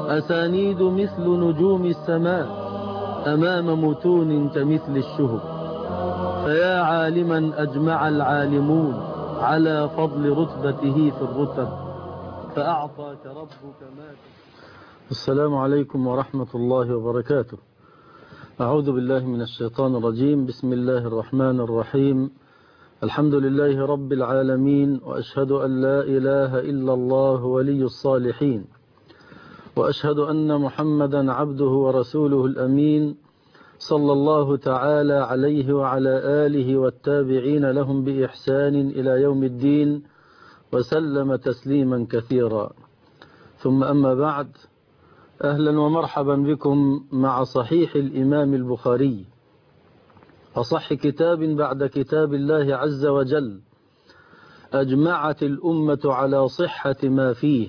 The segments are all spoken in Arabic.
أسانيد مثل نجوم السماء أمام متون كمثل الشهب. فيا عالما أجمع العالمون على فضل رتبته في الرتب، فأعطاك ربك ما السلام عليكم ورحمة الله وبركاته. أعوذ بالله من الشيطان الرجيم. بسم الله الرحمن الرحيم. الحمد لله رب العالمين، وأشهد أن لا إله إلا الله ولي الصالحين، وأشهد أن محمدا عبده ورسوله الأمين، صلى الله تعالى عليه وعلى آله والتابعين لهم بإحسان إلى يوم الدين، وسلم تسليما كثيرا. ثم أما بعد، أهلا ومرحبا بكم مع صحيح الإمام البخاري، أصح كتاب بعد كتاب الله عز وجل، أجمعت الأمة على صحة ما فيه،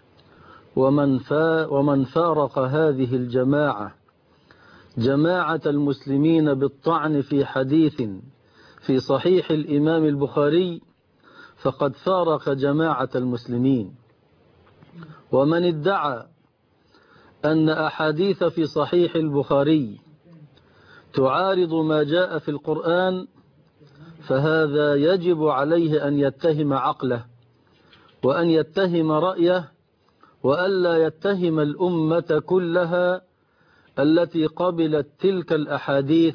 ومن فارق هذه الجماعة جماعة المسلمين بالطعن في حديث في صحيح الإمام البخاري فقد فارق جماعة المسلمين. ومن ادعى أن أحاديث في صحيح البخاري تعارض ما جاء في القرآن فهذا يجب عليه أن يتهم عقله، وأن يتهم رأيه، وألا يتهم الأمة كلها التي قبلت تلك الأحاديث،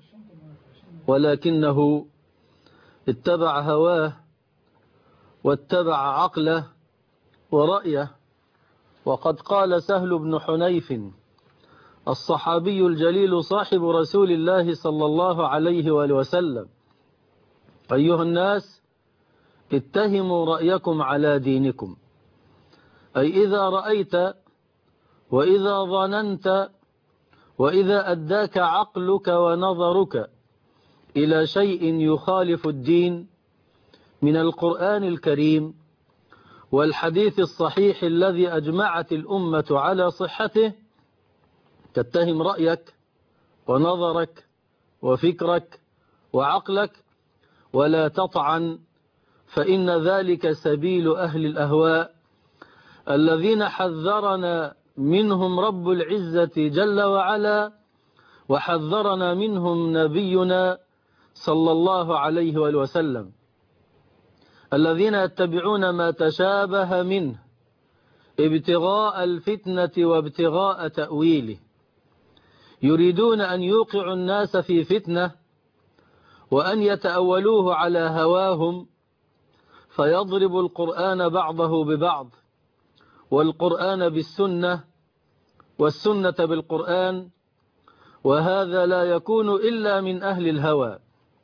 ولكنه اتبع هواه واتبع عقله ورأيه. وقد قال سهل بن حنيف الصحابي الجليل صاحب رسول الله صلى الله عليه وآله وسلم: أيها الناس، اتهموا رأيكم على دينكم. أي إذا رأيت وإذا ظننت وإذا أداك عقلك ونظرك إلى شيء يخالف الدين من القرآن الكريم والحديث الصحيح الذي أجمعت الأمة على صحته، تتهم رأيك ونظرك وفكرك وعقلك ولا تطعن، فإن ذلك سبيل أهل الأهواء الذين حذرنا منهم رب العزة جل وعلا، وحذرنا منهم نبينا صلى الله عليه وآله وسلم، الذين يتبعون ما تشابه منه ابتغاء الفتنة وابتغاء تأويله، يريدون أن يوقعوا الناس في فتنة وأن يتأولوه على هواهم، فيضرب القرآن بعضه ببعض، والقرآن بالسنة، والسنة بالقرآن، وهذا لا يكون إلا من أهل الهوى.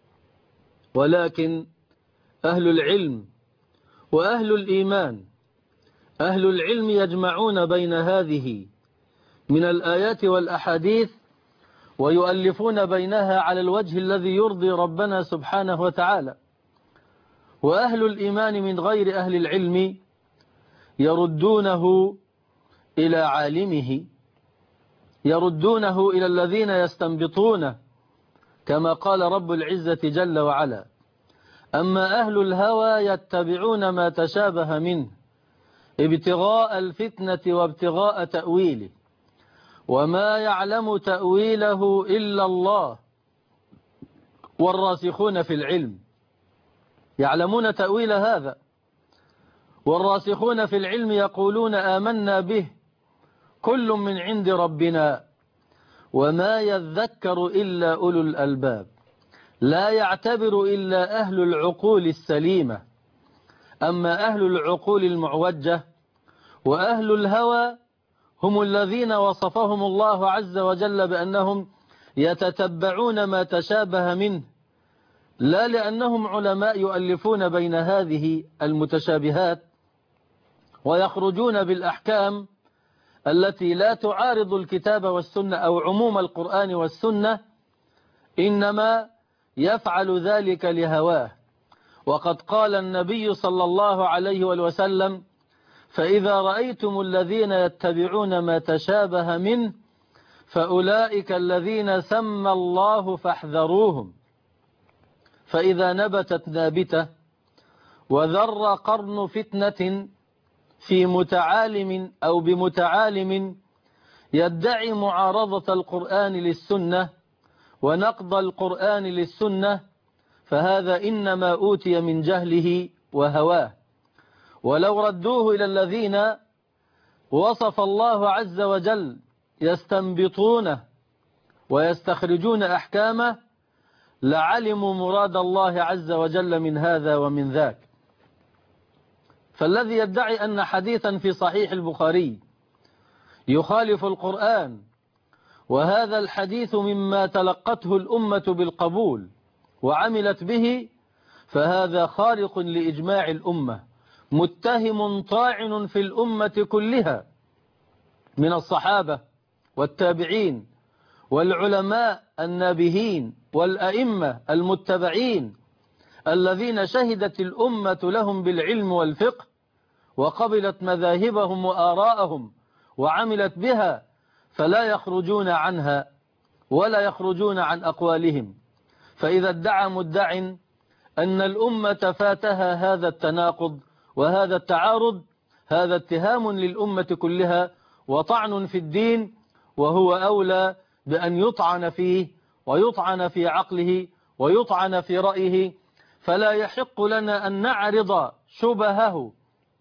ولكن أهل العلم وأهل الإيمان، أهل العلم يجمعون بين هذه من الآيات والأحاديث ويؤلفون بينها على الوجه الذي يرضي ربنا سبحانه وتعالى. وأهل الإيمان من غير أهل العلم يردونه إلى عالمه، يردونه إلى الذين يستنبطونه، كما قال رب العزة جل وعلا: أما أهل الهوى يتبعون ما تشابه منه ابتغاء الفتنة وابتغاء تأويله وما يعلم تأويله إلا الله والراسخون في العلم. يعلمون تأويل هذا، والراسخون في العلم يقولون آمنا به كل من عند ربنا وما يذكر إلا أولو الألباب، لا يعتبر إلا أهل العقول السليمة. أما أهل العقول المعوجة وأهل الهوى هم الذين وصفهم الله عز وجل بأنهم يتتبعون ما تشابه منه، لا لأنهم علماء يؤلفون بين هذه المتشابهات ويخرجون بالأحكام التي لا تعارض الكتاب والسنة أو عموم القرآن والسنة، إنما يفعل ذلك لهواه. وقد قال النبي صلى الله عليه وسلم: فإذا رأيتم الذين يتبعون ما تشابه منه فأولئك الذين سمى الله فاحذروهم. فإذا نبتت نابتة وذر قرن فتنة في متعالم أو بمتعالم يدعي معارضة القرآن للسنة ونقض القرآن للسنة، فهذا إنما أوتي من جهله وهواه. ولو ردوه إلى الذين وصف الله عز وجل يستنبطونه ويستخرجون أحكامه لعلموا مراد الله عز وجل من هذا ومن ذاك. فالذي يدعي أن حديثا في صحيح البخاري يخالف القرآن، وهذا الحديث مما تلقته الأمة بالقبول وعملت به، فهذا خارق لإجماع الأمة، متهم طاعن في الأمة كلها من الصحابة والتابعين والعلماء النابهين والأئمة المتبعين الذين شهدت الأمة لهم بالعلم والفقه وقبلت مذاهبهم وآراءهم وعملت بها، فلا يخرجون عنها ولا يخرجون عن أقوالهم. فإذا ادعى مدع أن الأمة فاتها هذا التناقض وهذا التعارض، هذا اتهام للأمة كلها وطعن في الدين، وهو أولى بأن يطعن فيه ويطعن في عقله ويطعن في رأيه. فلا يحق لنا أن نعرض شبهه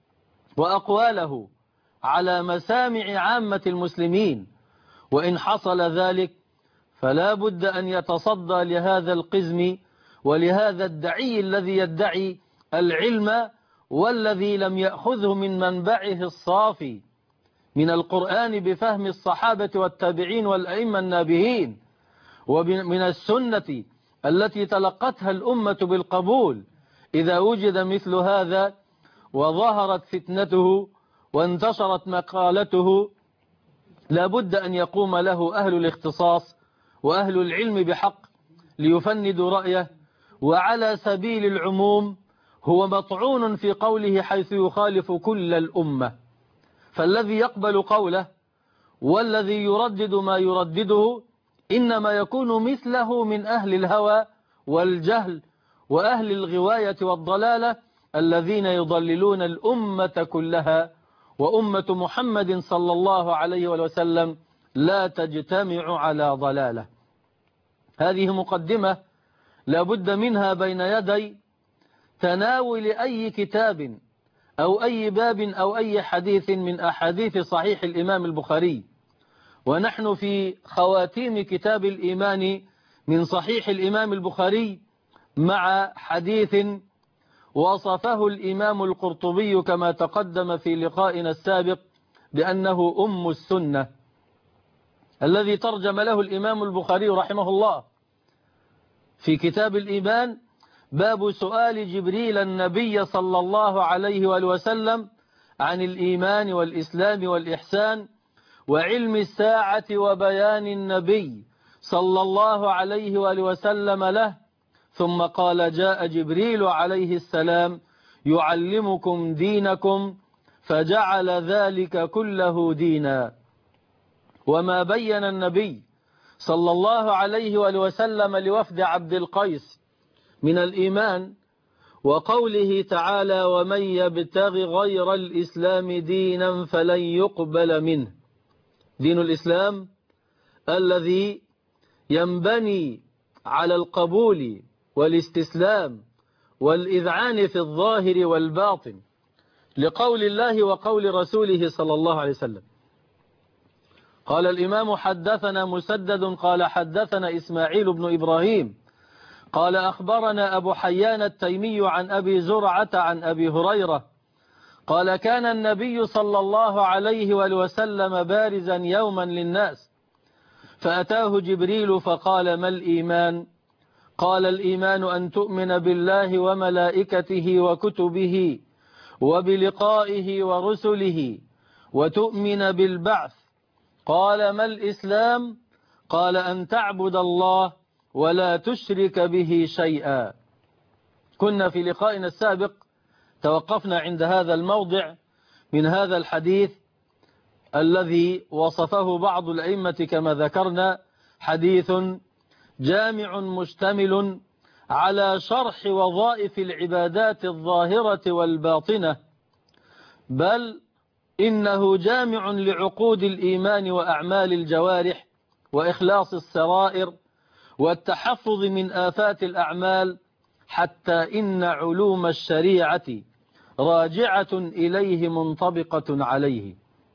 وأقواله على مسامع عامة المسلمين، وإن حصل ذلك فلا بد أن يتصدى لهذا القزم ولهذا الدعي الذي يدعي العلم والذي لم يأخذه من منبعه الصافي من القرآن بفهم الصحابة والتابعين والأئمة النابهين، ومن السنة التي تلقتها الأمة بالقبول. إذا وجد مثل هذا وظهرت فتنته وانتشرت مقالته، لا بد أن يقوم له أهل الاختصاص وأهل العلم بحق ليفندوا رأيه. وعلى سبيل العموم هو مطعون في قوله حيث يخالف كل الأمة، فالذي يقبل قوله والذي يردد ما يردده إنما يكون مثله من أهل الهوى والجهل وأهل الغواية والضلالة الذين يضللون الأمة كلها، وأمة محمد صلى الله عليه وسلم لا تجتمع على ضلالة. هذه مقدمة لا بد منها بين يدي تناول أي كتاب أو أي باب أو أي حديث من أحاديث صحيح الإمام البخاري. ونحن في خواتيم كتاب الإيمان من صحيح الإمام البخاري مع حديث وصفه الإمام القرطبي كما تقدم في لقائنا السابق بأنه أم السنة، الذي ترجم له الإمام البخاري رحمه الله في كتاب الإيمان باب سؤال جبريل النبي صلى الله عليه وآله وسلم عن الإيمان والإسلام والإحسان وعلم الساعة وبيان النبي صلى الله عليه وآله وسلم له، ثم قال جاء جبريل عليه السلام يعلمكم دينكم، فجعل ذلك كله دينا. وما بين النبي صلى الله عليه وآله وسلم لوفد عبد القيس من الإيمان وقوله تعالى ومن يبتغ غير الإسلام دينا فلن يقبل منه. دين الإسلام الذي ينبني على القبول والاستسلام والإذعان في الظاهر والباطن لقول الله وقول رسوله صلى الله عليه وسلم. قال الإمام حدثنا مسدد قال حدثنا إسماعيل بن إبراهيم قال أخبرنا أبو حيان التيمي عن أبي زرعة عن أبي هريرة قال كان النبي صلى الله عليه وسلم بارزا يوما للناس، فأتاه جبريل فقال ما الإيمان؟ قال الإيمان أن تؤمن بالله وملائكته وكتبه وبلقائه ورسله وتؤمن بالبعث. قال ما الإسلام؟ قال أن تعبد الله ولا تشرك به شيئا. كنا في لقائنا السابق توقفنا عند هذا الموضع من هذا الحديث الذي وصفه بعض الأئمة كما ذكرنا، حديث جامع مشتمل على شرح وظائف العبادات الظاهرة والباطنة، بل إنه جامع لعقود الإيمان وأعمال الجوارح وإخلاص السرائر والتحفظ من آفات الأعمال، حتى إن علوم الشريعة راجعة إليه منطبقة عليه.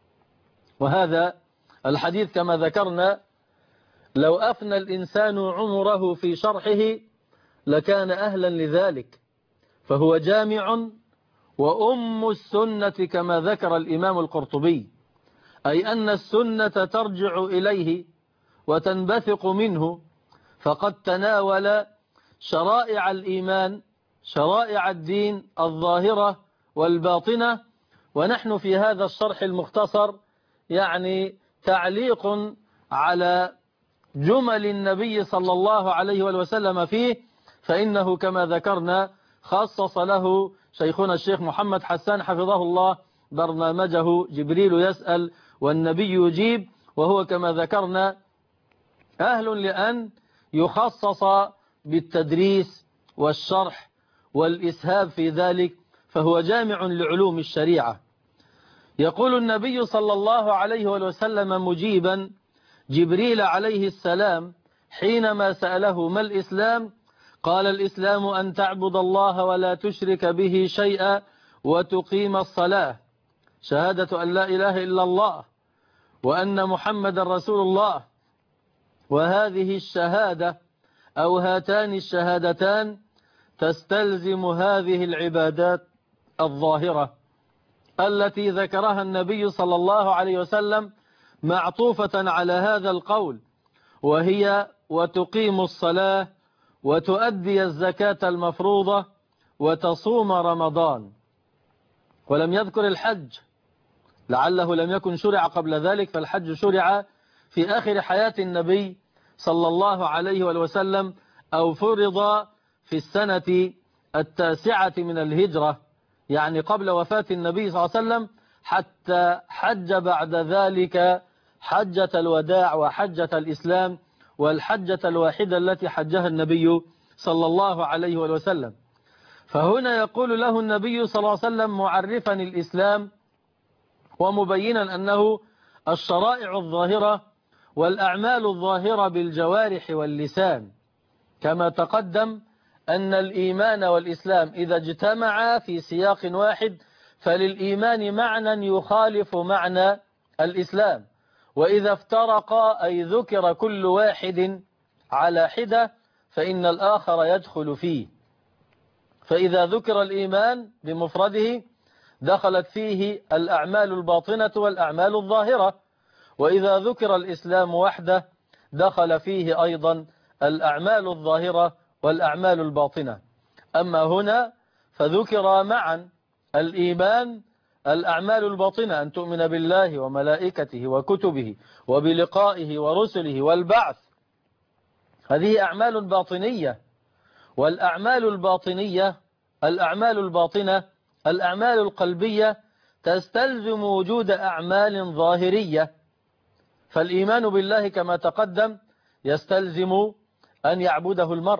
وهذا الحديث كما ذكرنا لو أفنى الإنسان عمره في شرحه لكان أهلا لذلك، فهو جامع وأم السنة كما ذكر الإمام القرطبي، أي أن السنة ترجع إليه وتنبثق منه، فقد تناول شرائع الإيمان، شرائع الدين الظاهرة والباطنة. ونحن في هذا الشرح المختصر يعني تعليق على جمل النبي صلى الله عليه وسلم فيه، فإنه كما ذكرنا خصص له شيخنا الشيخ محمد حسان حفظه الله برنامجه جبريل يسأل والنبي يجيب، وهو كما ذكرنا أهل لأن يخصص بالتدريس والشرح والإسهاب في ذلك، فهو جامع لعلوم الشريعة. يقول النبي صلى الله عليه وسلم مجيبا جبريل عليه السلام حينما سأله ما الإسلام؟ قال الإسلام أن تعبد الله ولا تشرك به شيئا وتقيم الصلاة، شهادة أن لا إله إلا الله وأن محمد رسول الله. وهذه الشهادة أو هاتان الشهادتان تستلزم هذه العبادات الظاهرة التي ذكرها النبي صلى الله عليه وسلم معطوفة على هذا القول، وهي وتقيم الصلاة وتؤدي الزكاة المفروضة وتصوم رمضان. ولم يذكر الحج، لعله لم يكن شرع قبل ذلك، فالحج شرع في آخر حياة النبي صلى الله عليه وسلم، أو فرض في السنة 9 من الهجرة، يعني قبل وفاة النبي صلى الله عليه وسلم، حتى حج بعد ذلك حجة الوداع وحجة الإسلام، والحجة الواحدة التي حجها النبي صلى الله عليه وسلم. فهنا يقول له النبي صلى الله عليه وسلم معرفا الإسلام ومبينا أنه الشرائع الظاهرة والأعمال الظاهرة بالجوارح واللسان، كما تقدم أن الإيمان والإسلام إذا اجتمعا في سياق واحد فللإيمان معنى يخالف معنى الإسلام، وإذا افترقا أي ذكر كل واحد على حدة فإن الآخر يدخل فيه. فإذا ذكر الإيمان بمفرده دخلت فيه الأعمال الباطنة والأعمال الظاهرة، وإذا ذكر الإسلام وحده دخل فيه أيضا الأعمال الظاهرة والأعمال الباطنة. أما هنا فذكر معا الإيمان الأعمال الباطنة، أن تؤمن بالله وملائكته وكتبه وبلقائه ورسله والبعث، هذه أعمال باطنية. والأعمال الباطنية الأعمال الباطنة الأعمال القلبية تستلزم وجود أعمال ظاهرية. فالإيمان بالله كما تقدم يستلزم أن يعبده المرء،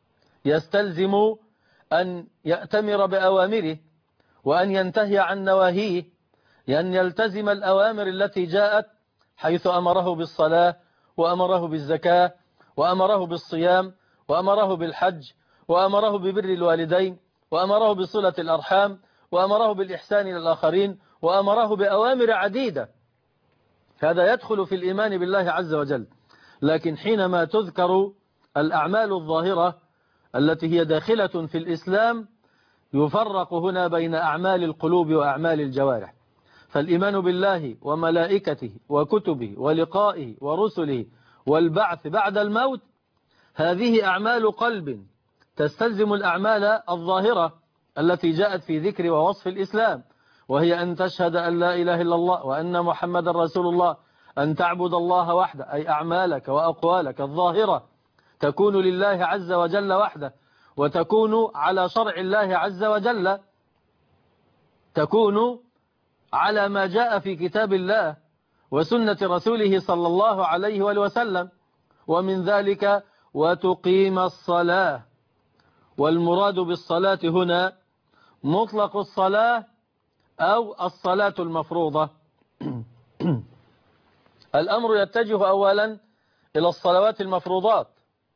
يستلزم أن يأتمر بأوامره وأن ينتهي عن نواهيه، أن يلتزم الأوامر التي جاءت، حيث أمره بالصلاة وأمره بالزكاة وأمره بالصيام وأمره بالحج وأمره ببر الوالدين وأمره بصلة الأرحام وأمره بالإحسان إلى الآخرين وأمره بأوامر عديدة. هذا يدخل في الإيمان بالله عز وجل. لكن حينما تذكر الأعمال الظاهرة التي هي داخلة في الإسلام يفرق هنا بين أعمال القلوب وأعمال الجوارح. فالإيمان بالله وملائكته وكتبه ولقائه ورسله والبعث بعد الموت هذه أعمال قلب تستلزم الأعمال الظاهرة التي جاءت في ذكر ووصف الإسلام، وهي أن تشهد أن لا إله إلا الله وأن محمد رسول الله، أن تعبد الله وحده، أي أعمالك وأقوالك الظاهرة تكون لله عز وجل وحده، وتكون على شرع الله عز وجل، تكون على ما جاء في كتاب الله وسنة رسوله صلى الله عليه وسلم. ومن ذلك وتقيم الصلاة، والمراد بالصلاة هنا مطلق الصلاة أو الصلاة المفروضة؟ الأمر يتجه أولا إلى الصلوات المفروضات،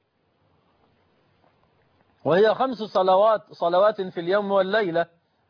وهي 5 صلوات في اليوم والليلة.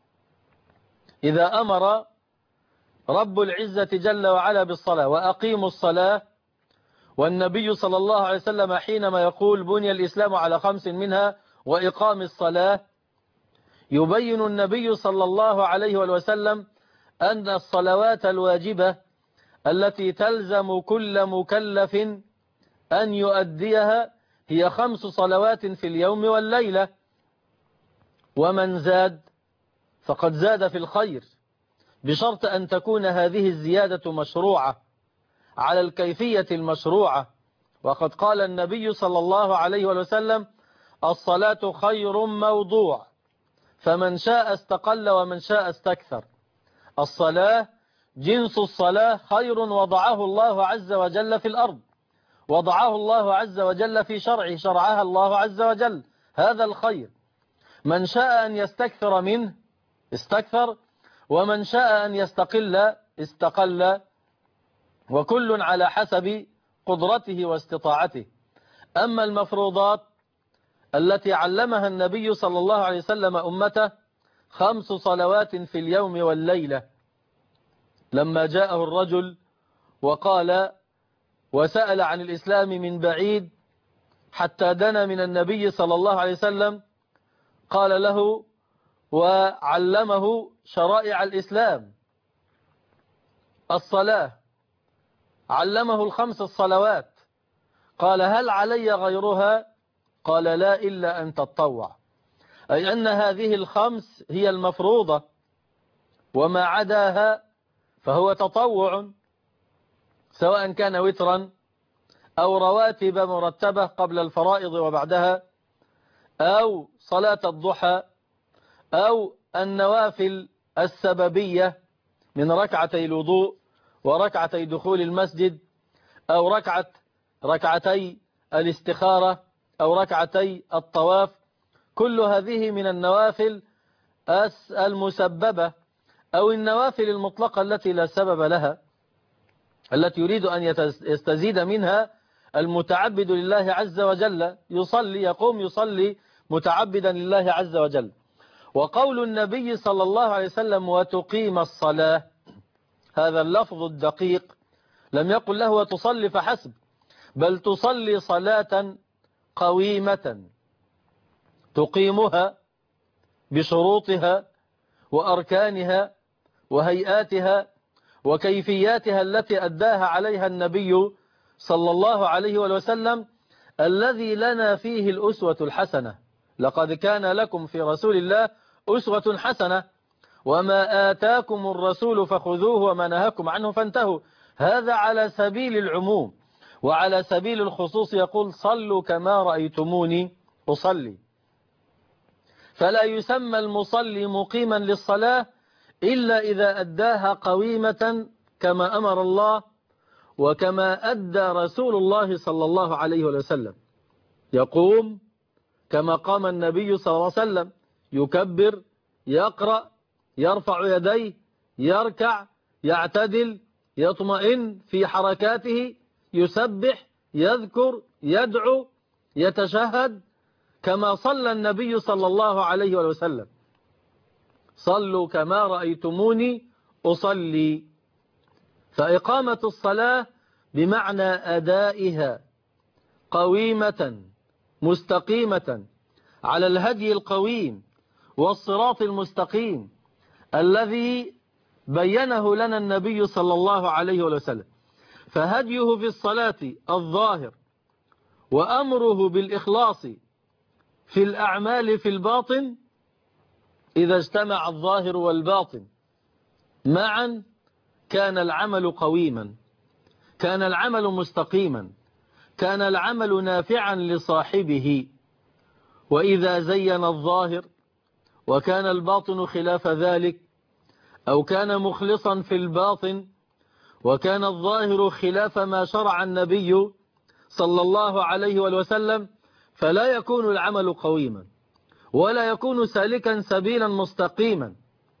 إذا أمر رب العزة جل وعلا بالصلاة وأقيموا الصلاة، والنبي صلى الله عليه وسلم حينما يقول بني الإسلام على 5 منها وإقام الصلاة، يبين النبي صلى الله عليه وسلم أن الصلوات الواجبة التي تلزم كل مكلف أن يؤديها هي 5 صلوات في اليوم والليلة، ومن زاد فقد زاد في الخير، بشرط أن تكون هذه الزيادة مشروعة على الكيفية المشروعة. وقد قال النبي صلى الله عليه وسلم الصلاة خير موضوع، فمن شاء استقل ومن شاء استكثر. الصلاة جنس الصلاة خير وضعه الله عز وجل في الأرض، وضعه الله عز وجل في شرعه، شرعها الله عز وجل، هذا الخير. من شاء أن يستكثر منه استكثر، ومن شاء أن يستقل استقل، وكل على حسب قدرته واستطاعته. أما المفروضات التي علمها النبي صلى الله عليه وسلم أمته 5 صلوات في اليوم والليلة. لما جاءه الرجل وقال وسأل عن الإسلام من بعيد حتى دنا من النبي صلى الله عليه وسلم، قال له وعلمه شرائع الإسلام. الصلاة علمه ال5 الصلوات، قال هل علي غيرها؟ قال لا إلا أن تتطوع، أي أن هذه ال5 هي المفروضة، وما عداها فهو تطوع، سواء كان وترا أو رواتب مرتبة قبل الفرائض وبعدها، أو صلاة الضحى، أو النوافل السببية من ركعتي الوضوء وركعتي دخول المسجد، أو ركعتي الاستخارة، أو ركعتي الطواف. كل هذه من النوافل المسببة، أو النوافل المطلقة التي لا سبب لها، التي يريد أن يستزيد منها المتعبد لله عز وجل، يصلي، يقوم يصلي متعبدا لله عز وجل. وقول النبي صلى الله عليه وسلم وتقيم الصلاة، هذا اللفظ الدقيق لم يقل له وتصلي فحسب، بل تصلي صلاة قويمة تقيمها بشروطها وأركانها وهيئاتها وكيفياتها التي أداها عليها النبي صلى الله عليه وسلم، الذي لنا فيه الأسوة الحسنة. لقد كان لكم في رسول الله أسوة حسنة، وما آتاكم الرسول فخذوه وما نهاكم عنه فانتهوا. هذا على سبيل العموم، وعلى سبيل الخصوص يقول صلوا كما رأيتموني أصلي. فلا يسمى المصلي مقيما للصلاة إلا إذا أداها قويمة كما أمر الله وكما أدى رسول الله صلى الله عليه وسلم. يقوم كما قام النبي صلى الله عليه وسلم، يكبر، يقرأ، يرفع يديه، يركع، يعتدل، يطمئن في حركاته، يسبح، يذكر، يدعو، يتشهد، كما صلى النبي صلى الله عليه وسلم. صلوا كما رأيتموني أصلي. فإقامة الصلاة بمعنى أدائها قويمة مستقيمة على الهدي القويم والصراط المستقيم الذي بينه لنا النبي صلى الله عليه وسلم. فهديه في الصلاة الظاهر وأمره بالإخلاص في الأعمال في الباطن، إذا اجتمع الظاهر والباطن معا كان العمل قويما، كان العمل مستقيما، كان العمل نافعا لصاحبه. وإذا زين الظاهر وكان الباطن خلاف ذلك، أو كان مخلصا في الباطن وكان الظاهر خلاف ما شرع النبي صلى الله عليه وسلم، فلا يكون العمل قويما ولا يكون سالكا سبيلا مستقيما.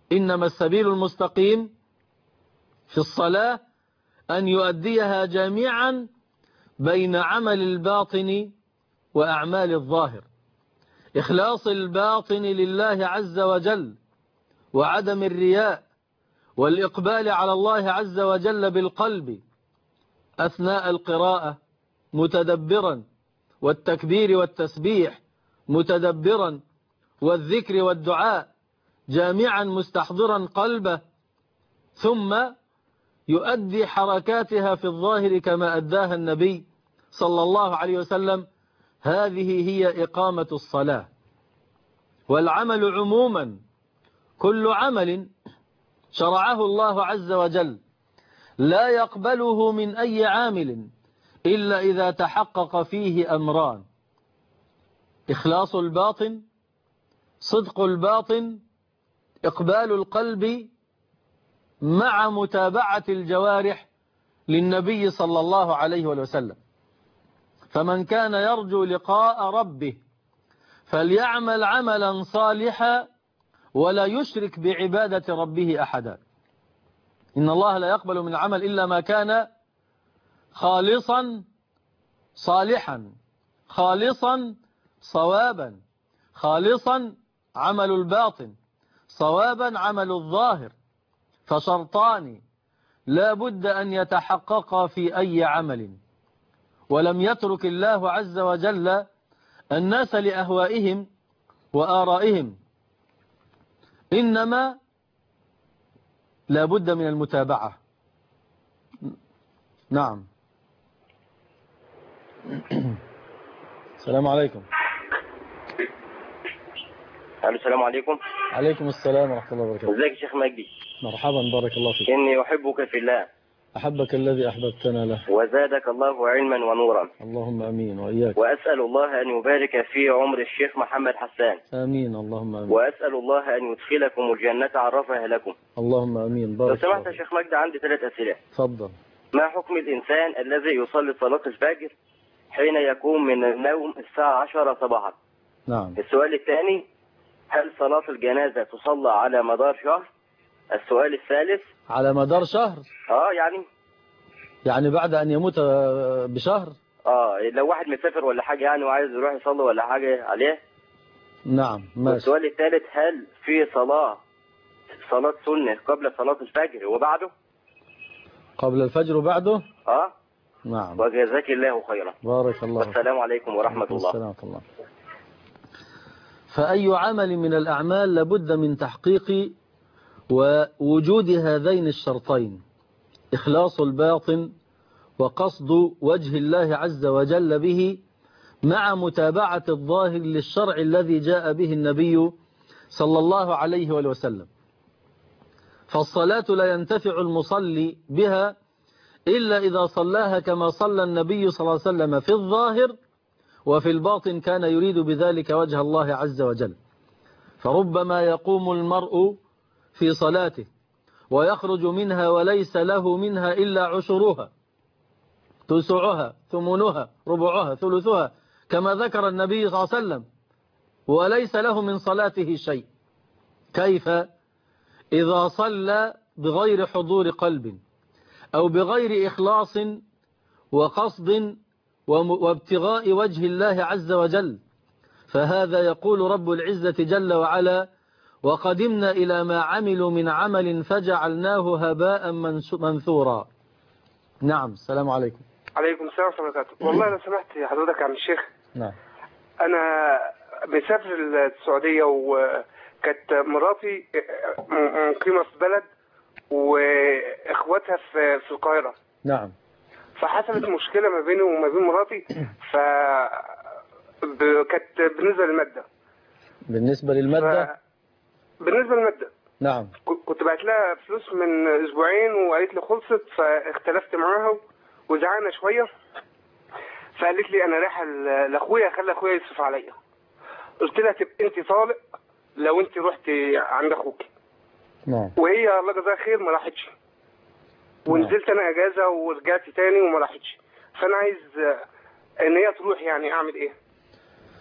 إنما السبيل المستقيم في الصلاة أن يؤديها جميعا بين عمل الباطن وأعمال الظاهر، إخلاص الباطن لله عز وجل وعدم الرياء، والإقبال على الله عز وجل بالقلب أثناء القراءة متدبرا، والتكبير والتسبيح متدبرا، والذكر والدعاء جامعا مستحضرا قلبه، ثم يؤدي حركاتها في الظاهر كما أداها النبي صلى الله عليه وسلم. هذه هي إقامة الصلاة. والعمل عموما كل عمل شرعه الله عز وجل لا يقبله من أي عامل إلا إذا تحقق فيه أمران: إخلاص الباطن، صدق الباطن، إقبال القلب، مع متابعة الجوارح للنبي صلى الله عليه وسلم. فمن كان يرجو لقاء ربه فليعمل عملا صالحا ولا يشرك بعبادة ربه أحدا. إن الله لا يقبل من العمل إلا ما كان خالصا صالحا، خالصا صوابا، خالصا عمل الباطن، صوابا عمل الظاهر، فشرطان لا بد أن يتحققا في أي عمل. ولم يترك الله عز وجل الناس لأهوائهم وآرائهم، إنما لا بد من المتابعة. نعم. السلام عليكم. السلام عليكم. عليكم السلام ورحمة الله وبركاته. ازيك يا شيخ مجدي؟ مرحبا، بارك الله فيك. إني أحبك في الله أحبك الذي أحببتنا له، وزادك الله علما ونورا. اللهم أمين وإياك. وأسأل الله أن يبارك في عمر الشيخ محمد حسان. آمين اللهم أمين. وأسأل الله أن يدخلكم الجنة عرفها لكم. اللهم أمين. لو بارك سمحت الله يا شيخ مجدي عندي 3 أسئلة. تفضل. ما حكم الإنسان الذي يصلي صلاة الفجر حين يقوم من النوم الساعة 10 صباحا؟ نعم. السؤال الثاني: هل صلاة الجنازة تصلى على مدار شهر؟ السؤال الثالث: على مدار شهر؟ يعني بعد أن يموت بشهر؟ لو واحد مسافر ولا حاجة يعني وعايز يروح يصلي ولا حاجة عليه. نعم ماشي. والسؤال الثالث: هل في صلاة سنة قبل صلاة الفجر وبعده؟ قبل الفجر وبعده؟ نعم. وجزاك الله خيرا. بارك الله. والسلام عليكم ورحمة الله. السلام ورحمة الله. فأي عمل من الأعمال لابد من تحقيق ووجود هذين الشرطين: إخلاص الباطن وقصد وجه الله عز وجل به، مع متابعة الظاهر للشرع الذي جاء به النبي صلى الله عليه وسلم. فالصلاة لا ينتفع المصلي بها إلا إذا صلاها كما صلى النبي صلى الله عليه وسلم في الظاهر، وفي الباطن كان يريد بذلك وجه الله عز وجل. فربما يقوم المرء في صلاته ويخرج منها وليس له منها إلا عشرها، تسعها، ثمنها، ربعها، ثلثها، كما ذكر النبي صلى الله عليه وسلم، وليس له من صلاته شيء. كيف إذا صلى بغير حضور قلب أو بغير إخلاص وقصد وابتغاء وجه الله عز وجل؟ فهذا يقول رب العزة جل وعلا: وقدمنا إلى ما عملوا من عمل فجعلناه هباء منثورا. نعم. السلام عليكم. عليكم السلام ورحمة الله وبركاته. والله لو سمحت حضرتك يا عم الشيخ، نعم، أنا مسافر السعودية وكانت مراتي مقيمة في بلد وإخواتها في القاهرة. نعم. فحصلت مشكلة ما بيني وما بين مراتي، كانت بالنسبة للمادة. بالنسبة للمادة. نعم. كنت بعت لها فلوس من أسبوعين وقالت لي خلصت، فاختلفت معاها وزعلنا شوية، فقالت لي أنا رايحة لأخويا، خلي أخويا يصرف عليا. قلت لها تبقى أنت طالق لو أنت رحتي عند أخوك. نعم. وهي الله جزاها خير ما راحتش، ونزلت أنا أجازة ورجعت تاني وما راحتش. فأنا عايز إن هي تروح، يعني أعمل إيه؟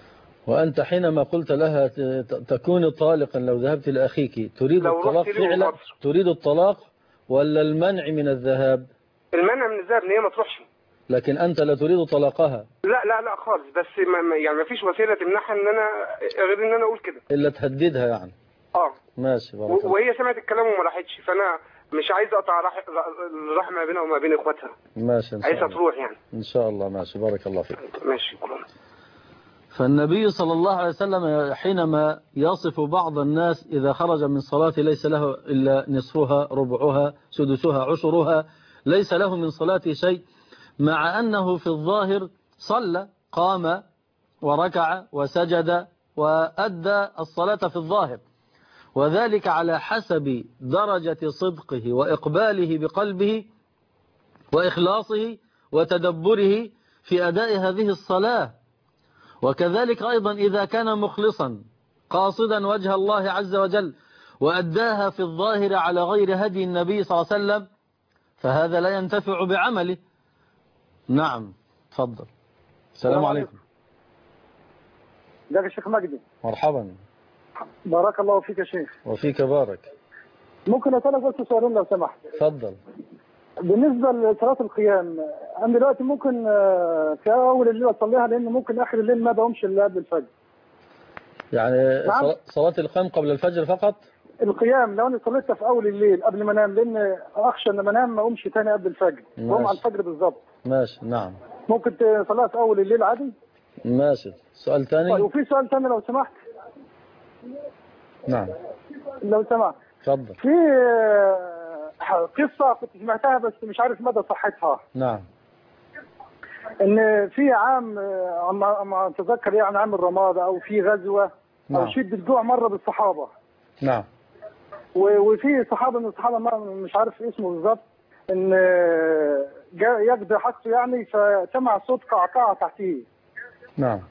وأنت حينما قلت لها تكون طالقا لو ذهبت لأخيك تريد لو الطلاق رحت له فعلا، مصر. تريد الطلاق ولا المنع من الذهاب؟ المنع من الذهاب ان هي ما تروحش. لكن أنت لا تريد طلاقها لا لا لا خالص، بس يعني ما فيش وسيله تمنعها ان انا غير ان انا اقول كده. إلا تهددها يعني. ماشي بارك الله. وهي سمعت الكلام وما راحتش، فانا مش عايز اقطع الرحمه ما بينها وما بين اخواتها. ماشي إن شاء الله. عايزها تروح يعني. إن شاء الله. ماشي بارك الله فيك. ماشي كلنا. فالنبي صلى الله عليه وسلم حينما يصف بعض الناس إذا خرج من صلاة ليس له إلا نصفها ربعها سدسها عشرها، ليس له من صلاة شيء، مع أنه في الظاهر صلى، قام وركع وسجد وأدى الصلاة في الظاهر، وذلك على حسب درجة صدقه وإقباله بقلبه وإخلاصه وتدبره في أداء هذه الصلاة. وكذلك أيضا إذا كان مخلصا قاصدا وجه الله عز وجل وأداها في الظاهر على غير هدي النبي صلى الله عليه وسلم، فهذا لا ينتفع بعمله. نعم تفضل. السلام عليكم. ازيك يا شيخ مجدي؟ مرحبا. بارك الله فيك يا شيخ. وفيك بارك. ممكن اسالك بس سؤالين لو سمحت؟ تفضل. بالنسبه لصلاه القيام، انا دلوقتي ممكن في اول الليل اصليها، لان ممكن اخر الليل ما بقومش الا قبل الفجر. يعني نعم؟ صلاه القيام قبل الفجر فقط؟ القيام لو انا صليتها في اول الليل قبل ما انام، لان اخشى ان انام ما اقومش تاني قبل الفجر، واقوم على الفجر بالظبط. ماشي نعم. ممكن تصليها في اول الليل عادي؟ ماشي. سؤال ثاني؟ طيب وفي سؤال ثاني لو سمحت. نعم لو سمحت. تفضل. في قصه كنت سمعتها بس مش عارف مدى صحتها. نعم. ان في عام ما اتذكر يعني عام الرمادة او في غزوه نعم. او شده جوع مره بالصحابه. نعم. وفي صحابه من الصحابه مش عارف اسمه بالظبط، ان جاء يجد حاجته يعني، فسمع صوت قعقعه تحتيه. نعم.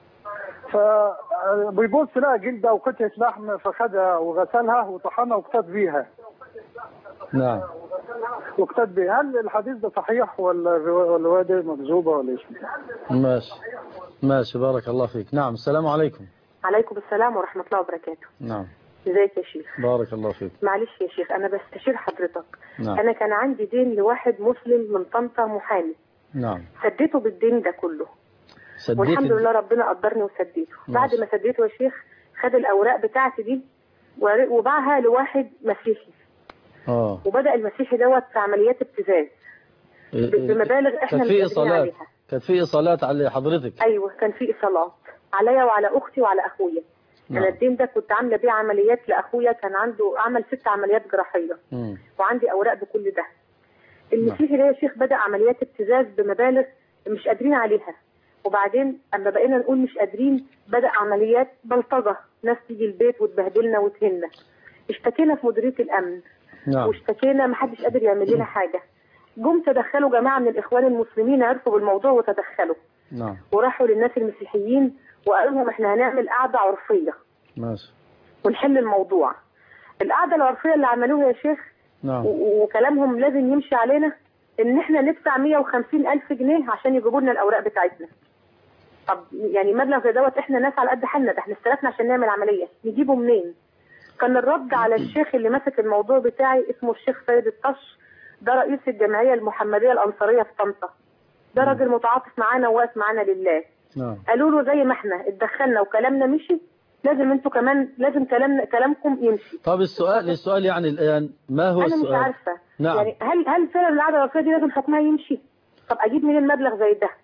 فبيبص لقى جلده او قطعه لحم، فخدها وغسلها وطحنها واكتب بيها. نعم. واكتب بيها. هل الحديث ده صحيح ولا الروايه دي مكذوبه ولا ايش؟ ماشي. ماشي بارك الله فيك. نعم. السلام عليكم. عليكم السلام ورحمة الله وبركاته. نعم. ازيك يا شيخ؟ بارك الله فيك. معلش يا شيخ أنا بستشير حضرتك. نعم. أنا كان عندي دين لواحد مسلم من طنطا محامي. نعم. سديته بالدين ده كله. والحمد لله ربنا قدرني وسديته. بعد ما سديته يا شيخ خد الأوراق بتاعتي دي وباعها لواحد مسيحي. وبدأ المسيحي دوت في عمليات ابتزاز بمبالغ احنا مش قادرين عليها. كانت في إيصالات على حضرتك؟ أيوه كان في إيصالات عليا وعلى أختي وعلى أخويا. أنا الدين ده كنت عاملة بيه عمليات لأخويا، كان عنده عمل 6 عمليات جراحية. وعندي أوراق بكل ده. المسيحي ده يا شيخ بدأ عمليات ابتزاز بمبالغ مش قادرين عليها. وبعدين أما بقينا نقول مش قادرين بدأ عمليات بلطجة، ناس تيجي البيت وتبهدلنا وتهنا. اشتكينا في مديرية الأمن. نعم. واشتكينا محدش قادر يعمل لنا حاجة. جم تدخلوا جماعة من الإخوان المسلمين عرفوا بالموضوع وتدخلوا. نعم. وراحوا للناس المسيحيين وقالوا لهم احنا هنعمل قعدة عرفية. ماشي. ونحل الموضوع. القعدة العرفية اللي عملوها يا شيخ. نعم. وكلامهم لازم يمشي علينا ان احنا ندفع 150,000 جنيه عشان يجيبوا لنا الأوراق بتاعتنا. طب يعني مبلغ دوت احنا ناس على قد حالنا، ده احنا استلفنا عشان نعمل عملية، نجيبه منين؟ كان الرد على الشيخ اللي مسك الموضوع بتاعي اسمه الشيخ سيد الطش، ده رئيس الجمعية المحمدية الأنصارية في طنطا. ده راجل متعاطف معانا وواقف معانا لله. قالوا له زي ما احنا اتدخلنا وكلامنا مشي لازم انتوا كمان لازم كلامكم يمشي. طب السؤال يعني الآن ما هو السؤال؟ انا مش عارفة. نعم. يعني هل فعلا القعدة العرفية دي لازم حكمها يمشي؟ طب اجيب منين المبلغ زي ده؟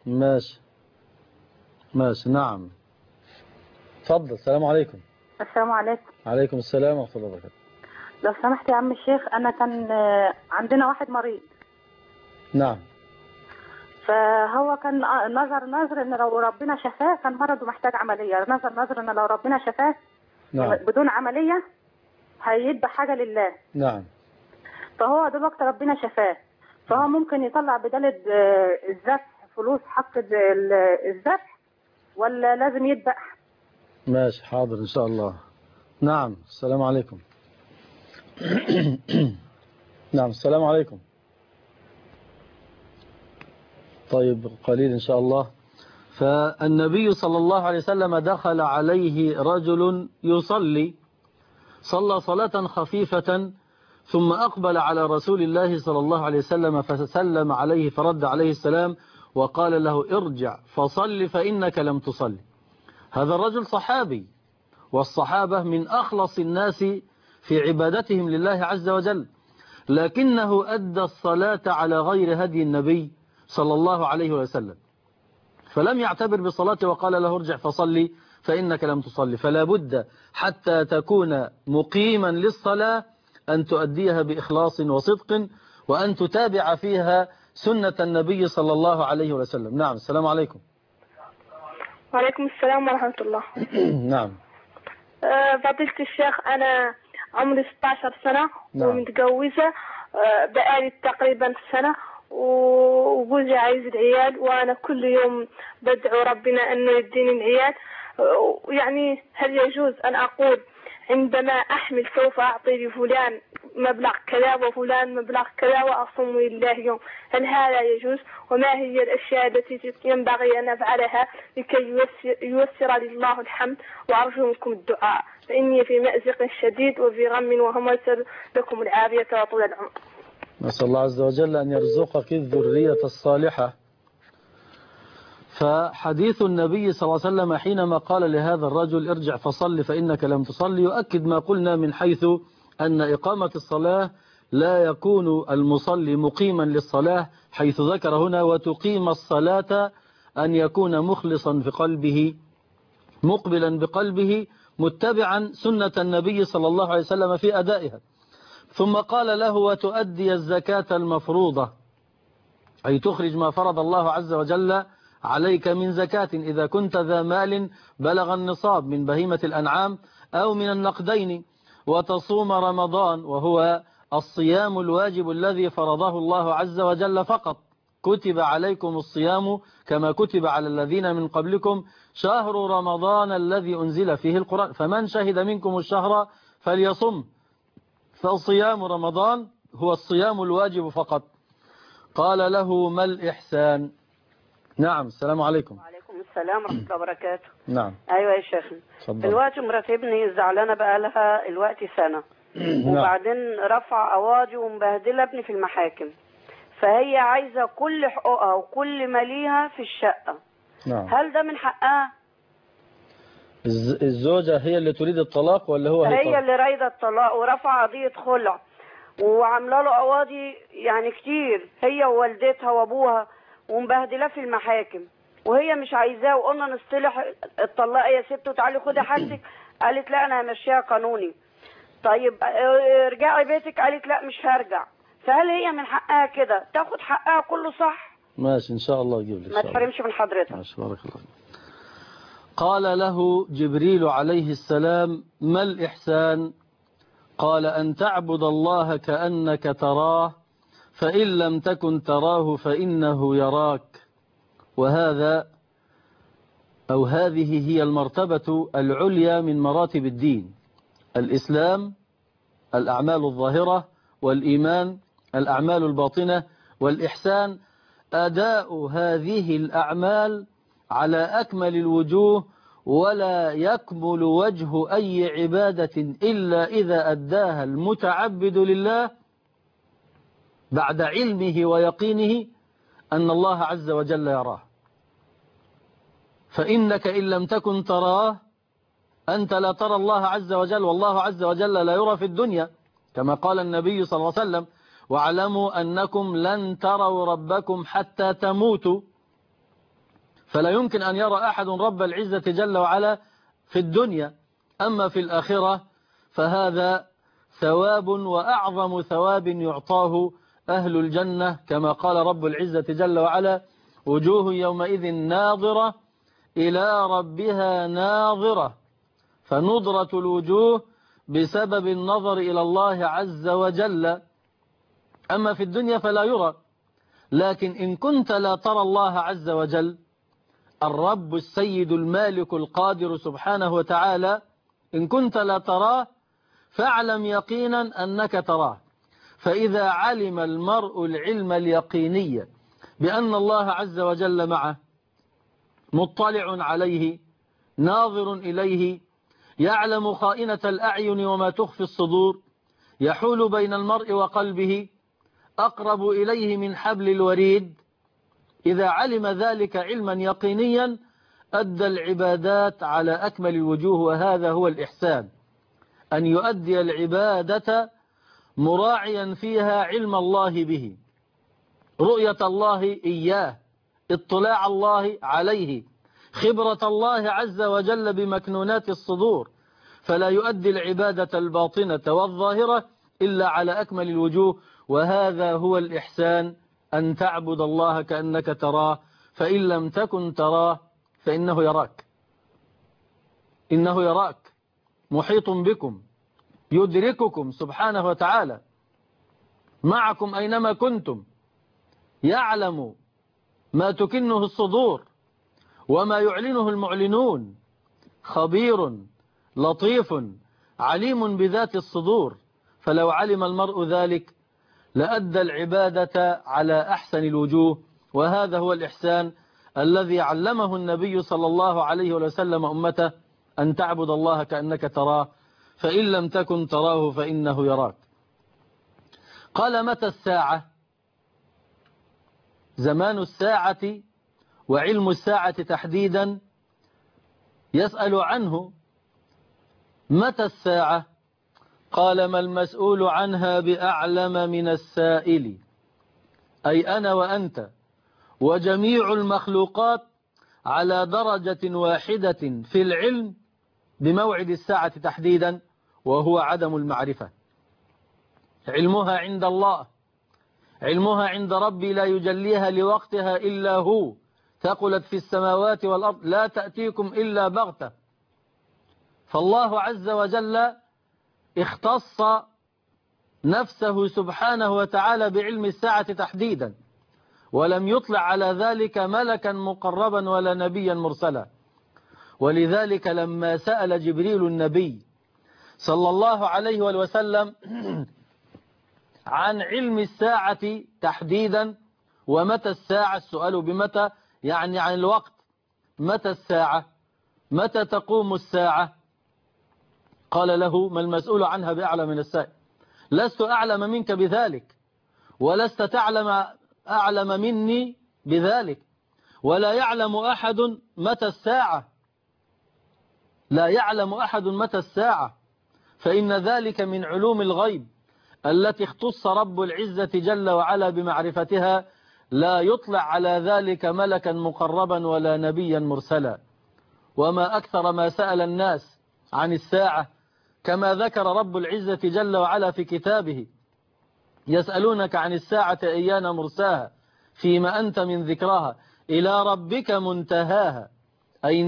ماشي. نعم. اتفضل. السلام عليكم. السلام عليكم. عليكم السلام ورحمة الله وبركاته. لو سمحت يا عم الشيخ، أنا كان عندنا واحد مريض. نعم. فهو كان نظر إن لو ربنا شفاه، كان مرضه محتاج عملية، نظر إن لو ربنا شفاه نعم. بدون عملية هيذبح حاجة لله. نعم. فهو دلوقتي ربنا شفاه، فهو ممكن يطلع بدل الذبح فلوس حق الذبح ولا لازم يذبح؟ ماشي حاضر إن شاء الله. نعم. السلام عليكم. نعم. السلام عليكم. طيب قليل إن شاء الله. فالنبي صلى الله عليه وسلم دخل عليه رجل يصلي، صلى صلاة خفيفة ثم أقبل على رسول الله صلى الله عليه وسلم فسلم عليه فرد عليه السلام وقال له ارجع فصل فإنك لم تصل. هذا الرجل صحابي، والصحابة من أخلص الناس في عبادتهم لله عز وجل، لكنه أدى الصلاة على غير هدي النبي صلى الله عليه وسلم، فلم يعتبر بصلاته وقال له ارجع فصلي فإنك لم تصلي. فلا بد حتى تكون مقيما للصلاة أن تؤديها بإخلاص وصدق، وأن تتابع فيها سنة النبي صلى الله عليه وسلم. نعم. السلام عليكم. وعليكم السلام ورحمة الله. نعم. فضيلة الشيخ، أنا عمري 16 سنة. نعم. ومتجوزة بقالي تقريبا سنة، وجوزي عايز العيال، وأنا كل يوم بدعو ربنا أنه يديني العيال. يعني هل يجوز أن أقول عندما أحمل سوف أعطي لفلان مبلغ كذا وفلان مبلغ كذا وأصوم لله يوم؟ هل هذا يجوز؟ وما هي الأشياء التي ينبغي أن أفعلها لكي ييسر لله الحمد؟ وأرجو منكم الدعاء، فإني في مأزق شديد وفي غم وهم، أسأل لكم العافية وطول العمر. نسأل الله عز وجل أن يرزقك الذرية الصالحة. فحديث النبي صلى الله عليه وسلم حينما قال لهذا الرجل ارجع فصل فإنك لم تصل يؤكد ما قلنا من حيث أن إقامة الصلاة لا يكون المصلي مقيما للصلاة، حيث ذكر هنا وتقيم الصلاة أن يكون مخلصا في قلبه، مقبلا بقلبه، متبعا سنة النبي صلى الله عليه وسلم في أدائها. ثم قال له وتؤدي الزكاة المفروضة، أي تخرج ما فرض الله عز وجل عليك من زكاة إذا كنت ذا مال بلغ النصاب من بهيمة الأنعام أو من النقدين، وتصوم رمضان وهو الصيام الواجب الذي فرضه الله عز وجل فقط. كتب عليكم الصيام كما كتب على الذين من قبلكم شهر رمضان الذي أنزل فيه القرآن فمن شهد منكم الشهر فليصم. فصيام رمضان هو الصيام الواجب فقط. قال له ما الإحسان؟ نعم. السلام عليكم. وعليكم السلام ورحمة الله وبركاته. نعم. أيوة يا شيخ. الوقت مرات ابني زعلانة بقى لها الوقت سنة، وبعدين رفع قواضي ومبهدلة ابني في المحاكم، فهي عايزة كل حقوقها وكل ما ليها في الشقة. نعم. هل ده من حقها؟ الزوجة هي اللي تريد الطلاق ولا هو هي اللي رايدة الطلاق، ورفع قضية خلع وعامله له قواضي يعني كتير، هي ووالدتها وابوها، ومبهدلاه في المحاكم، وهي مش عايزاه. وقلنا نصطلح الطلاق يا ست وتعالي خدي حاجتك، قالت لا انا همشيها قانوني. طيب ارجعي بيتك، قالت لا مش هرجع. فهل هي من حقها كده تاخد حقها كله صح؟ ماشي إن شاء الله أجيب لك. ما تحرمش من حضرتك. ماشي بارك الله. قال له جبريل عليه السلام ما الإحسان؟ قال أن تعبد الله كأنك تراه فإن لم تكن تراه فإنه يراك. وهذا أو هذه هي المرتبة العليا من مراتب الدين: الإسلام الأعمال الظاهرة، والإيمان الأعمال الباطنة، والإحسان أداء هذه الأعمال على أكمل الوجوه. ولا يكمل وجه أي عبادة إلا إذا أداها المتعبد لله بعد علمه ويقينه أن الله عز وجل يراه. فإنك إن لم تكن تراه أنت لا ترى الله عز وجل، والله عز وجل لا يرى في الدنيا، كما قال النبي صلى الله عليه وسلم واعلموا أنكم لن تروا ربكم حتى تموتوا. فلا يمكن أن يرى أحد رب العزة جل وعلا في الدنيا. أما في الآخرة فهذا ثواب، وأعظم ثواب يعطاه أهل الجنة، كما قال رب العزة جل وعلا وجوه يومئذ ناظرة إلى ربها ناظرة، فنضرة الوجوه بسبب النظر إلى الله عز وجل. أما في الدنيا فلا يرى. لكن إن كنت لا ترى الله عز وجل، الرب السيد المالك القادر سبحانه وتعالى، إن كنت لا تراه فاعلم يقينا أنك تراه. فإذا علم المرء العلم اليقيني بأن الله عز وجل معه، مطلع عليه ناظر إليه، يعلم خائنة الأعين وما تخفي الصدور، يحول بين المرء وقلبه، أقرب إليه من حبل الوريد. إذا علم ذلك علما يقينيا أدى العبادات على أكمل الوجوه، وهذا هو الإحسان، أن يؤدي العبادة مراعيا فيها علم الله به، رؤية الله إياه، اطلاع الله عليه، خبرة الله عز وجل بمكنونات الصدور، فلا يؤدي العبادة الباطنة والظاهرة إلا على أكمل الوجوه. وهذا هو الإحسان، أن تعبد الله كأنك تراه، فإن لم تكن تراه فإنه يراك. إنه يراك، محيط بكم، يدرككم سبحانه وتعالى، معكم أينما كنتم، يعلم ما تكنه الصدور وما يعلنه المعلنون، خبير لطيف عليم بذات الصدور. فلو علم المرء ذلك لأدى العبادة على أحسن الوجوه، وهذا هو الإحسان الذي علمه النبي صلى الله عليه وسلم أمته، أن تعبد الله كأنك تراه، فإن لم تكن تراه فإنه يراك. قال: متى الساعة؟ زمان الساعة وعلم الساعة تحديدا يسأل عنه. متى الساعة؟ قال: ما المسؤول عنها بأعلم من السائل. أي أنا وأنت وجميع المخلوقات على درجة واحدة في العلم بموعد الساعة تحديدا، وهو عدم المعرفة. علمها عند الله، علمها عند ربي لا يجليها لوقتها إلا هو، ثقلت في السماوات والأرض لا تأتيكم إلا بغتة. فالله عز وجل اختص نفسه سبحانه وتعالى بعلم الساعة تحديدا، ولم يطلع على ذلك ملكا مقربا ولا نبيا مرسلا. ولذلك لما سأل جبريل النبي صلى الله عليه وسلم عن علم الساعة تحديدا ومتى الساعة، السؤال بمتى يعني عن الوقت، متى الساعة، متى تقوم الساعة؟ قال له: ما المسؤول عنها بأعلم من السائل. لست أعلم منك بذلك، ولست تعلم أعلم مني بذلك، ولا يعلم أحد متى الساعة، لا يعلم أحد متى الساعة، فإن ذلك من علوم الغيب التي اختص رب العزة جل وعلا بمعرفتها، لا يطلع على ذلك ملكا مقربا ولا نبيا مرسلا. وما أكثر ما سأل الناس عن الساعة، كما ذكر رب العزة جل وعلا في كتابه: يسألونك عن الساعة أيان مرساها فيما أنت من ذكرها إلى ربك منتهاها، أي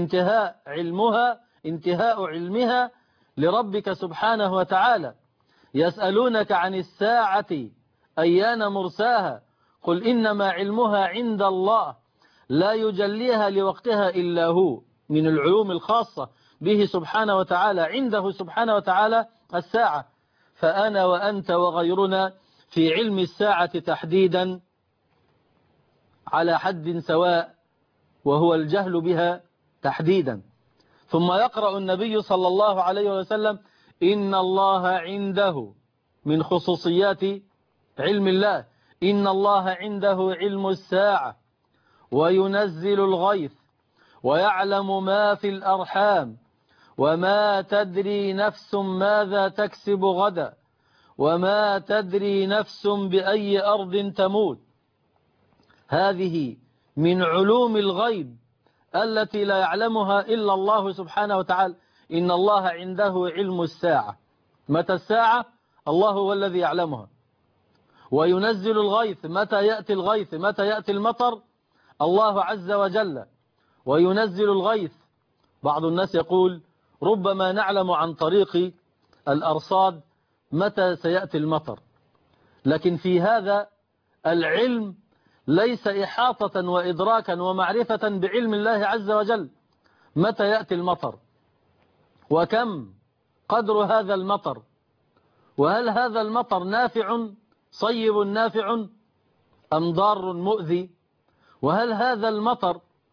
انتهاء علمها لربك سبحانه وتعالى. يسألونك عن الساعة أيان مرساها قل إنما علمها عند الله لا يجليها لوقتها إلا هو، من العلوم الخاصة به سبحانه وتعالى، عنده سبحانه وتعالى الساعة. فأنا وأنت وغيرنا في علم الساعة تحديدا على حد سواء، وهو الجهل بها تحديدا. ثم يقرأ النبي صلى الله عليه وسلم: إن الله عنده، من خصوصيات علم الله، إن الله عنده علم الساعة وينزل الغيث ويعلم ما في الأرحام وما تدري نفس ماذا تكسب غدا وما تدري نفس بأي أرض تموت. هذه من علوم الغيب التي لا يعلمها إلا الله سبحانه وتعالى. إن الله عنده علم الساعة. متى الساعة؟ الله هو الذي يعلمها. وينزل الغيث، متى يأتي الغيث، متى يأتي المطر؟ الله عز وجل. وينزل الغيث، بعض الناس يقول ربما نعلم عن طريق الأرصاد متى سيأتي المطر، لكن في هذا العلم ليس إحاطة وإدراكا ومعرفة بعلم الله عز وجل. متى يأتي المطر، وكم قدر هذا المطر، وهل هذا المطر نافع صيب نافع أم ضار مؤذي، وهل هذا المطر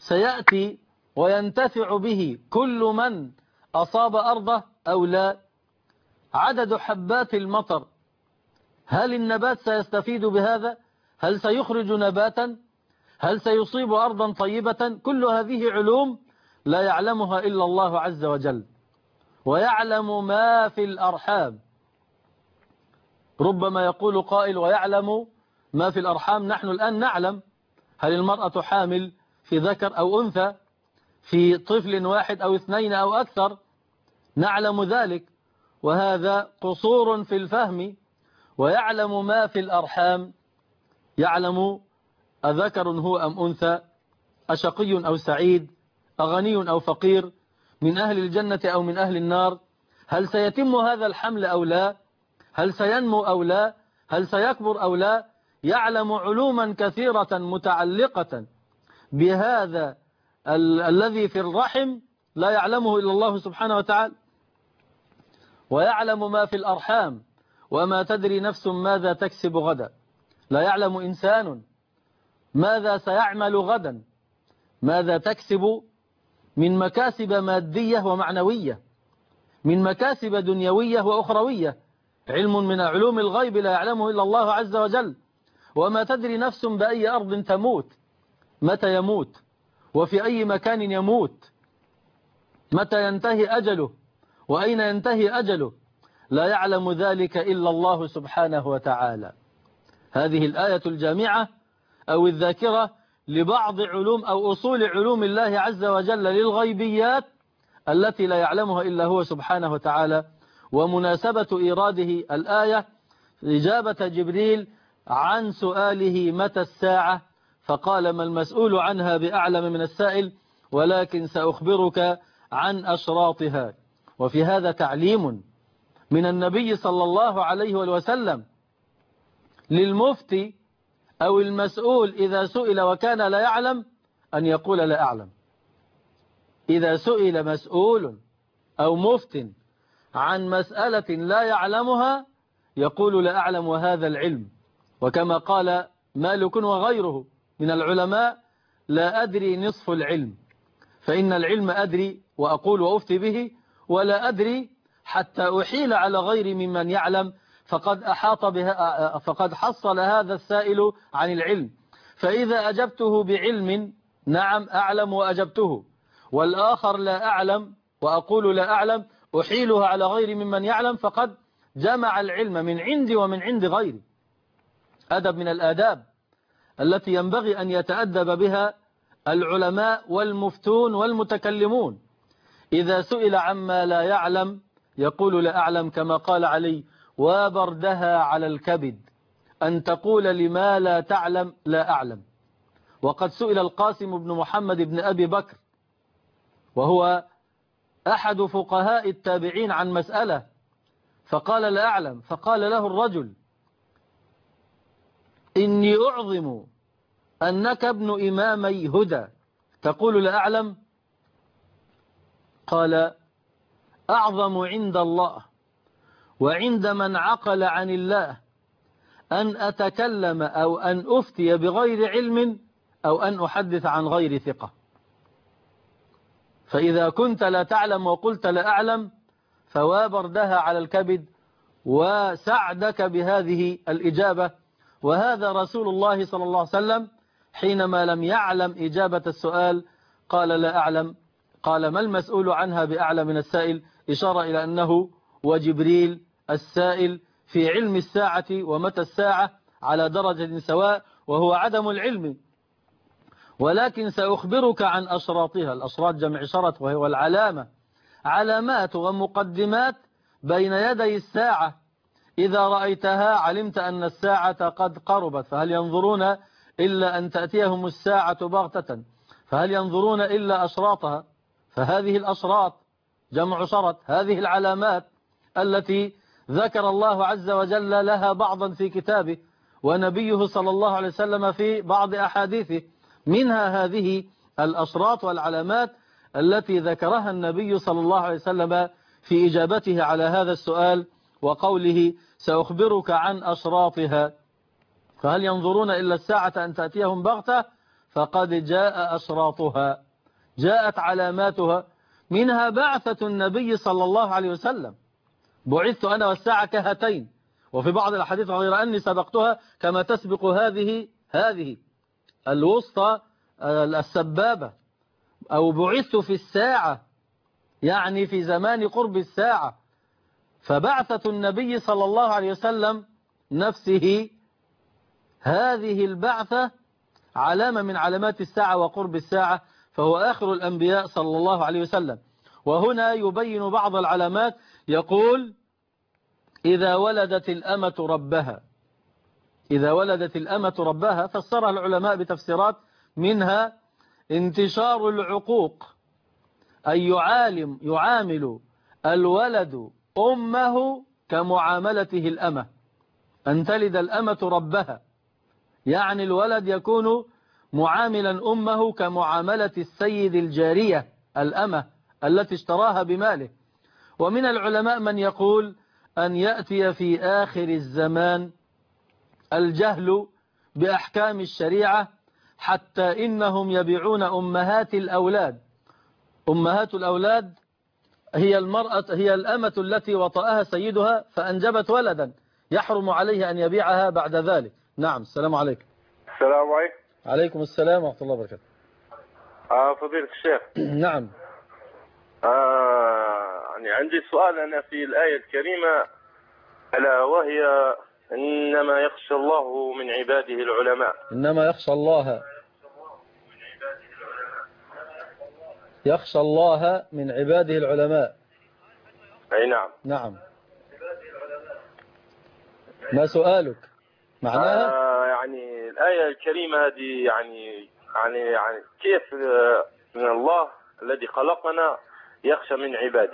سيأتي وينتفع به كل من أصاب أرضه أو لا؟ عدد حبات المطر، هل النبات سيستفيد بهذا؟ هل سيخرج نباتا؟ هل سيصيب أرضا طيبة؟ كل هذه علوم لا يعلمها إلا الله عز وجل. ويعلم ما في الأرحام. ربما يقول قائل ويعلم ما في الأرحام، نحن الآن نعلم هل المرأة حامل في ذكر أو أنثى، في طفل واحد أو اثنين أو أكثر، نعلم ذلك، وهذا قصور في الفهم. ويعلم ما في الأرحام، يعلم أذكر هو أم أنثى، أشقي أو سعيد، أغني أو فقير، من أهل الجنة أو من أهل النار، هل سيتم هذا الحمل أو لا، هل سينمو أو لا، هل سيكبر أو لا. يعلم علوما كثيرة متعلقة بهذا الذي في الرحم لا يعلمه إلا الله سبحانه وتعالى. ويعلم ما في الأرحام، وما تدري نفس ماذا تكسب غدا. لا يعلم إنسان ماذا سيعمل غدا، ماذا تكسب من مكاسب مادية ومعنوية، من مكاسب دنيوية وأخروية. علم من علوم الغيب لا يعلمه إلا الله عز وجل. وما تدري نفس بأي أرض تموت، متى يموت، وفي أي مكان يموت، متى ينتهي أجله، وأين ينتهي أجله، لا يعلم ذلك إلا الله سبحانه وتعالى. هذه الآية الجامعة أو الذاكرة لبعض علوم أو أصول علوم الله عز وجل للغيبيات التي لا يعلمها إلا هو سبحانه وتعالى. ومناسبة إيراده الآية إجابة جبريل عن سؤاله متى الساعة، فقال ما المسؤول عنها بأعلم من السائل، ولكن سأخبرك عن أشراطها. وفي هذا تعليم من النبي صلى الله عليه وسلم للمفتي أو المسؤول إذا سئل وكان لا يعلم أن يقول لا أعلم. إذا سئل مسؤول أو مفت عن مسألة لا يعلمها يقول لا أعلم وهذا العلم. وكما قال مالك وغيره من العلماء لا أدري نصف العلم، فإن العلم أدري وأقول وأفتي به، ولا أدري حتى أحيل على غير ممن يعلم فقد أحاط بها، فقد حصل هذا السائل عن العلم. فإذا أجبته بعلم نعم أعلم وأجبته، والآخر لا أعلم وأقول لا أعلم أحيلها على غير ممن يعلم فقد جمع العلم من عندي ومن عند غيري. أدب من الآداب التي ينبغي أن يتأدب بها العلماء والمفتون والمتكلمون. إذا سئل عما لا يعلم يقول لا أعلم، كما قال علي وبردها على الكبد أن تقول لما لا تعلم لا أعلم. وقد سئل القاسم بن محمد بن أبي بكر وهو أحد فقهاء التابعين عن مسألة فقال لا أعلم، فقال له الرجل إني أعظم أنك ابن إمامي هدى تقول لا أعلم؟ قال أعظم عند الله وعند من عقل عن الله أن أتكلم أو أن أفتي بغير علم أو أن أحدث عن غير ثقة. فإذا كنت لا تعلم وقلت لا أعلم فوابردها على الكبد وسعدك بهذه الإجابة. وهذا رسول الله صلى الله عليه وسلم حينما لم يعلم إجابة السؤال قال لا أعلم، قال ما المسؤول عنها بأعلم من السائل، إشارة إلى أنه وجبريل السائل في علم الساعة ومتى الساعة على درجة سواء وهو عدم العلم. ولكن سأخبرك عن أشراطها. الأشراط جمع شرط وهو العلامة، علامات ومقدمات بين يدي الساعة. إذا رأيتها علمت أن الساعة قد قربت. فهل ينظرون إلا أن تأتيهم الساعة بغتة؟ فهل ينظرون إلا أشراطها؟ فهذه الأشراط جمع شرط، هذه العلامات التي ذكر الله عز وجل لها بعضا في كتابه ونبيه صلى الله عليه وسلم في بعض أحاديثه. منها هذه الأشراط والعلامات التي ذكرها النبي صلى الله عليه وسلم في إجابته على هذا السؤال وقوله سأخبرك عن أشراطها. فهل ينظرون إلا الساعة أن تأتيهم بغتة؟ فقد جاء أشراطها، جاءت علاماتها، منها بعثة النبي صلى الله عليه وسلم. بعثت أنا والساعة كهاتين، وفي بعض الأحاديث غير أني سبقتها كما تسبق هذه الوسطى السبابة، أو بعثت في الساعة، يعني في زمان قرب الساعة. فبعثة النبي صلى الله عليه وسلم نفسه هذه البعثة علامة من علامات الساعة وقرب الساعة، فهو آخر الأنبياء صلى الله عليه وسلم. وهنا يبين بعض العلامات، يقول: إذا ولدت الأمة ربها. إذا ولدت الأمة ربها فسرها العلماء بتفسيرات، منها انتشار العقوق، أي يعامل الولد أمه كمعاملته الأمة، أن تلد الأمة ربها، يعني الولد يكون معاملا أمه كمعاملة السيد الجارية الأمة التي اشتراها بماله. ومن العلماء من يقول أن يأتي في آخر الزمان الجهل بأحكام الشريعة، حتى إنهم يبيعون أمهات الأولاد. أمهات الأولاد هي المرأة، هي الأمة التي وطأها سيدها فأنجبت ولدا، يحرم عليه أن يبيعها بعد ذلك. نعم. السلام عليكم. السلام عليكم. عليكم السلام ورحمة الله وبركاته. فضيلة الشيخ. نعم. يعني عندي سؤال أنا في الآية الكريمة، ألا وهي: إنما يخشى الله من عباده العلماء. إنما يخشى الله من عباده العلماء. أي نعم. نعم. ما سؤالك معناها؟ يعني الآية الكريمة هذه يعني كيف من الله الذي خلقنا يخشى من عباده؟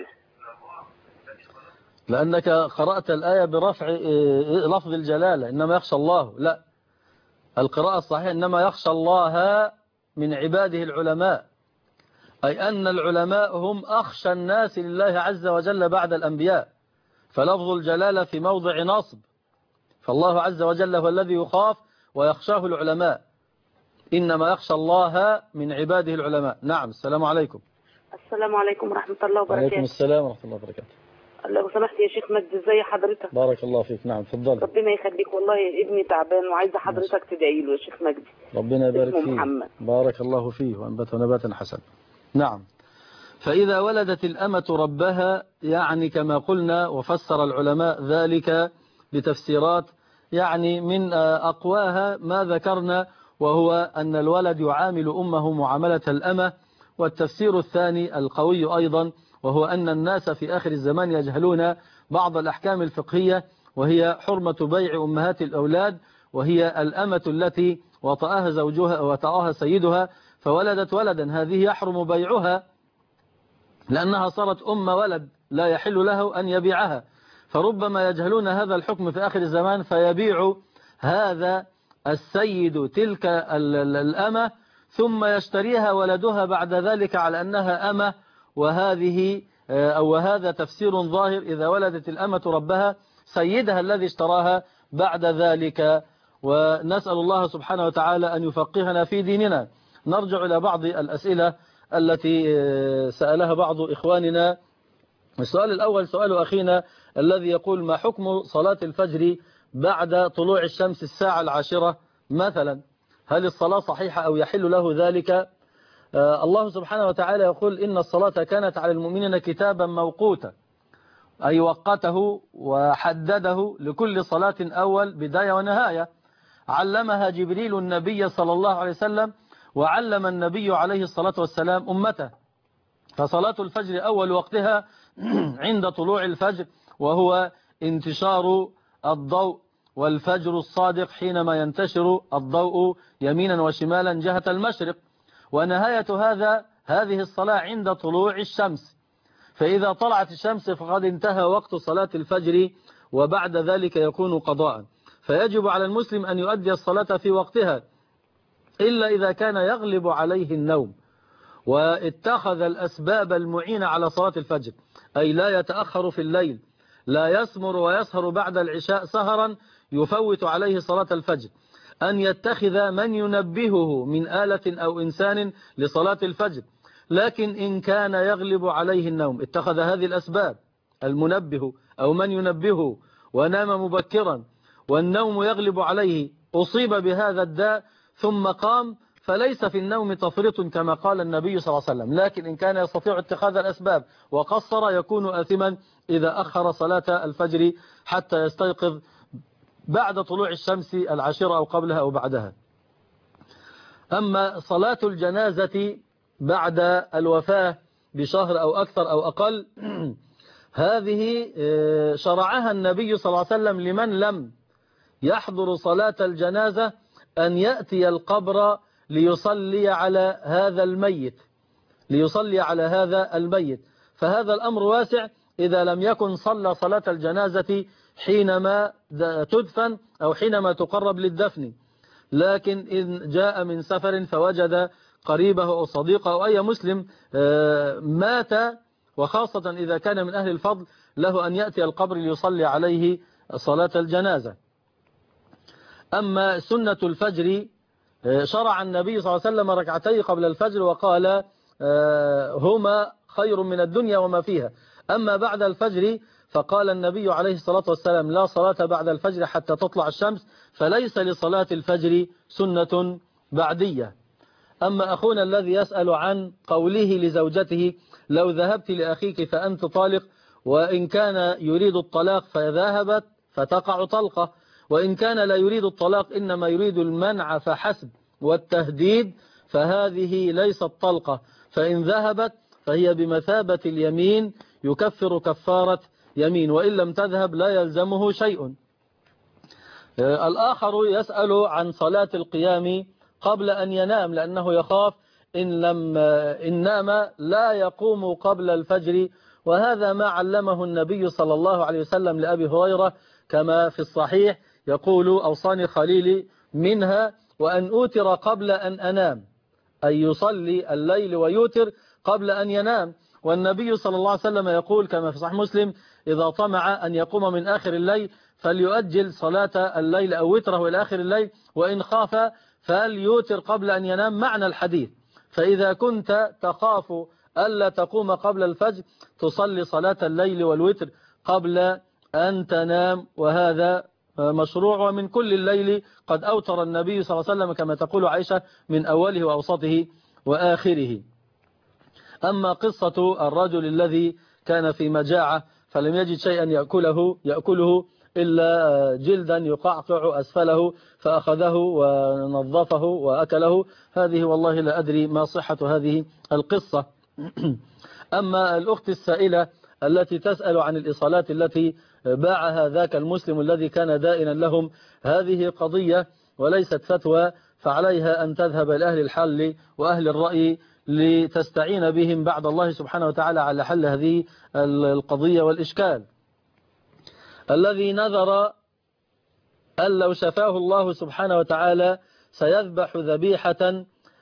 لأنك قرأت الآية برفع لفظ الجلالة، إنما يخشى الله. لا، القراءة الصحيحة إنما يخشى الله من عباده العلماء، أي أن العلماء هم أخشى الناس لله عز وجل بعد الأنبياء، فلفظ الجلالة في موضع نصب، فالله عز وجل هو الذي يخاف ويخشاه العلماء. إنما يخشى الله من عباده العلماء. نعم. السلام عليكم. السلام عليكم ورحمة الله وبركاته. وعليكم السلام ورحمة الله وبركاته. لو سمحت يا شيخ مجد، ازي حضرتك؟ بارك الله فيك. نعم تفضل. ربنا يخليك، والله ابني تعبان وعايزة حضرتك تدعي له يا شيخ مجدي. ربنا يبارك فيه. محمد. بارك الله فيه وأنبته نباتا حسنا. نعم. فإذا ولدت الأمة ربها، يعني كما قلنا وفسر العلماء ذلك بتفسيرات، يعني من أقواها ما ذكرنا، وهو أن الولد يعامل أمه معاملة الأمة. والتفسير الثاني القوي أيضا، وهو أن الناس في آخر الزمان يجهلون بعض الأحكام الفقهية، وهي حرمة بيع أمهات الأولاد، وهي الأمة التي وطأها زوجها وطأها سيدها فولدت ولدا، هذه يحرم بيعها لأنها صارت أم ولد لا يحل له أن يبيعها. فربما يجهلون هذا الحكم في آخر الزمان فيبيع هذا السيد تلك الأمة، ثم يشتريها ولدها بعد ذلك على أنها أمة. وهذا تفسير ظاهر: إذا ولدت الأمة ربها، سيدها الذي اشتراها بعد ذلك. ونسأل الله سبحانه وتعالى أن يفقهنا في ديننا. نرجع إلى بعض الأسئلة التي سألها بعض إخواننا. السؤال الأول سؤال أخينا الذي يقول: ما حكم صلاة الفجر بعد طلوع الشمس الساعة 10 مثلا؟ هل الصلاة صحيحة أو يحل له ذلك؟ الله سبحانه وتعالى يقول: إن الصلاة كانت على المؤمنين كتابا موقوتا، أي وقته وحدده لكل صلاة أول بداية ونهاية. علمها جبريل النبي صلى الله عليه وسلم، وعلم النبي عليه الصلاة والسلام أمته. فصلاة الفجر أول وقتها عند طلوع الفجر، وهو انتشار الضوء، والفجر الصادق حينما ينتشر الضوء يمينا وشمالا جهة المشرق. ونهاية هذه الصلاة عند طلوع الشمس، فإذا طلعت الشمس فقد انتهى وقت صلاة الفجر، وبعد ذلك يكون قضاء. فيجب على المسلم أن يؤدي الصلاة في وقتها، إلا إذا كان يغلب عليه النوم واتخذ الأسباب المعينة على صلاة الفجر، أي لا يتأخر في الليل، لا يسمر ويسهر بعد العشاء سهرا يفوت عليه صلاة الفجر، أن يتخذ من ينبهه من آلة أو إنسان لصلاة الفجر، لكن إن كان يغلب عليه النوم اتخذ هذه الأسباب، المنبه أو من ينبهه ونام مبكرا والنوم يغلب عليه، أصيب بهذا الداء ثم قام، فليس في النوم تفريط كما قال النبي صلى الله عليه وسلم، لكن إن كان يستطيع اتخاذ الأسباب وقصر يكون آثما إذا أخر صلاة الفجر حتى يستيقظ بعد طلوع الشمس العاشرة أو قبلها أو بعدها. أما صلاة الجنازة بعد الوفاة بشهر أو أكثر أو أقل هذه شرعها النبي صلى الله عليه وسلم لمن لم يحضر صلاة الجنازة أن يأتي القبر ليصلي على هذا الميت، فهذا الأمر واسع إذا لم يكن صلى صلاة الجنازة حينما تدفن أو حينما تقرب للدفن، لكن إن جاء من سفر فوجد قريبه أو صديقه أو أي مسلم مات، وخاصة إذا كان من أهل الفضل، له أن يأتي القبر ليصلي عليه صلاة الجنازة. أما سنة الفجر شرع النبي صلى الله عليه وسلم ركعتي قبل الفجر وقال هما خير من الدنيا وما فيها. أما بعد الفجر فقال النبي عليه الصلاة والسلام لا صلاة بعد الفجر حتى تطلع الشمس، فليس لصلاة الفجر سنة بعدية. أما أخونا الذي يسأل عن قوله لزوجته لو ذهبت لأخيك فأنت طالق، وإن كان يريد الطلاق فذهبت فتقع طلقة، وإن كان لا يريد الطلاق إنما يريد المنع فحسب والتهديد فهذه ليست طلقة، فإن ذهبت فهي بمثابة اليمين يكفر كفارة يمين، وإن لم تذهب لا يلزمه شيء. الآخر يسأل عن صلاة القيام قبل أن ينام لأنه يخاف إن نام لا يقوم قبل الفجر، وهذا ما علمه النبي صلى الله عليه وسلم لأبي هريرة كما في الصحيح يقول أوصاني خليلي منها وأن أوتر قبل أن أنام، أي يصلي الليل ويوتر قبل أن ينام. والنبي صلى الله عليه وسلم يقول كما في صحيح مسلم إذا طمع أن يقوم من آخر الليل فليؤجل صلاة الليل أو وتره إلى آخر الليل، وإن خاف فليوتر قبل أن ينام معنى الحديث. فإذا كنت تخاف ألا تقوم قبل الفجر تصلي صلاة الليل والوتر قبل أن تنام، وهذا مشروع، ومن كل الليل قد أوتر النبي صلى الله عليه وسلم كما تقول عائشة من أوله وأوسطه وآخره. أما قصة الرجل الذي كان في مجاعة فلم يجد شيئا يأكله إلا جلدا يقعقع أسفله فأخذه ونظفه وأكله، هذه والله لا أدري ما صحة هذه القصة. أما الأخت السائلة التي تسأل عن الإصالات التي باعها ذاك المسلم الذي كان دائنا لهم، هذه قضية وليست فتوى، فعليها أن تذهب إلى أهل الحل وأهل الرأي لتستعين بهم بعد الله سبحانه وتعالى على حل هذه القضية والإشكال. الذي نذر أن لو شفاه الله سبحانه وتعالى سيذبح ذبيحة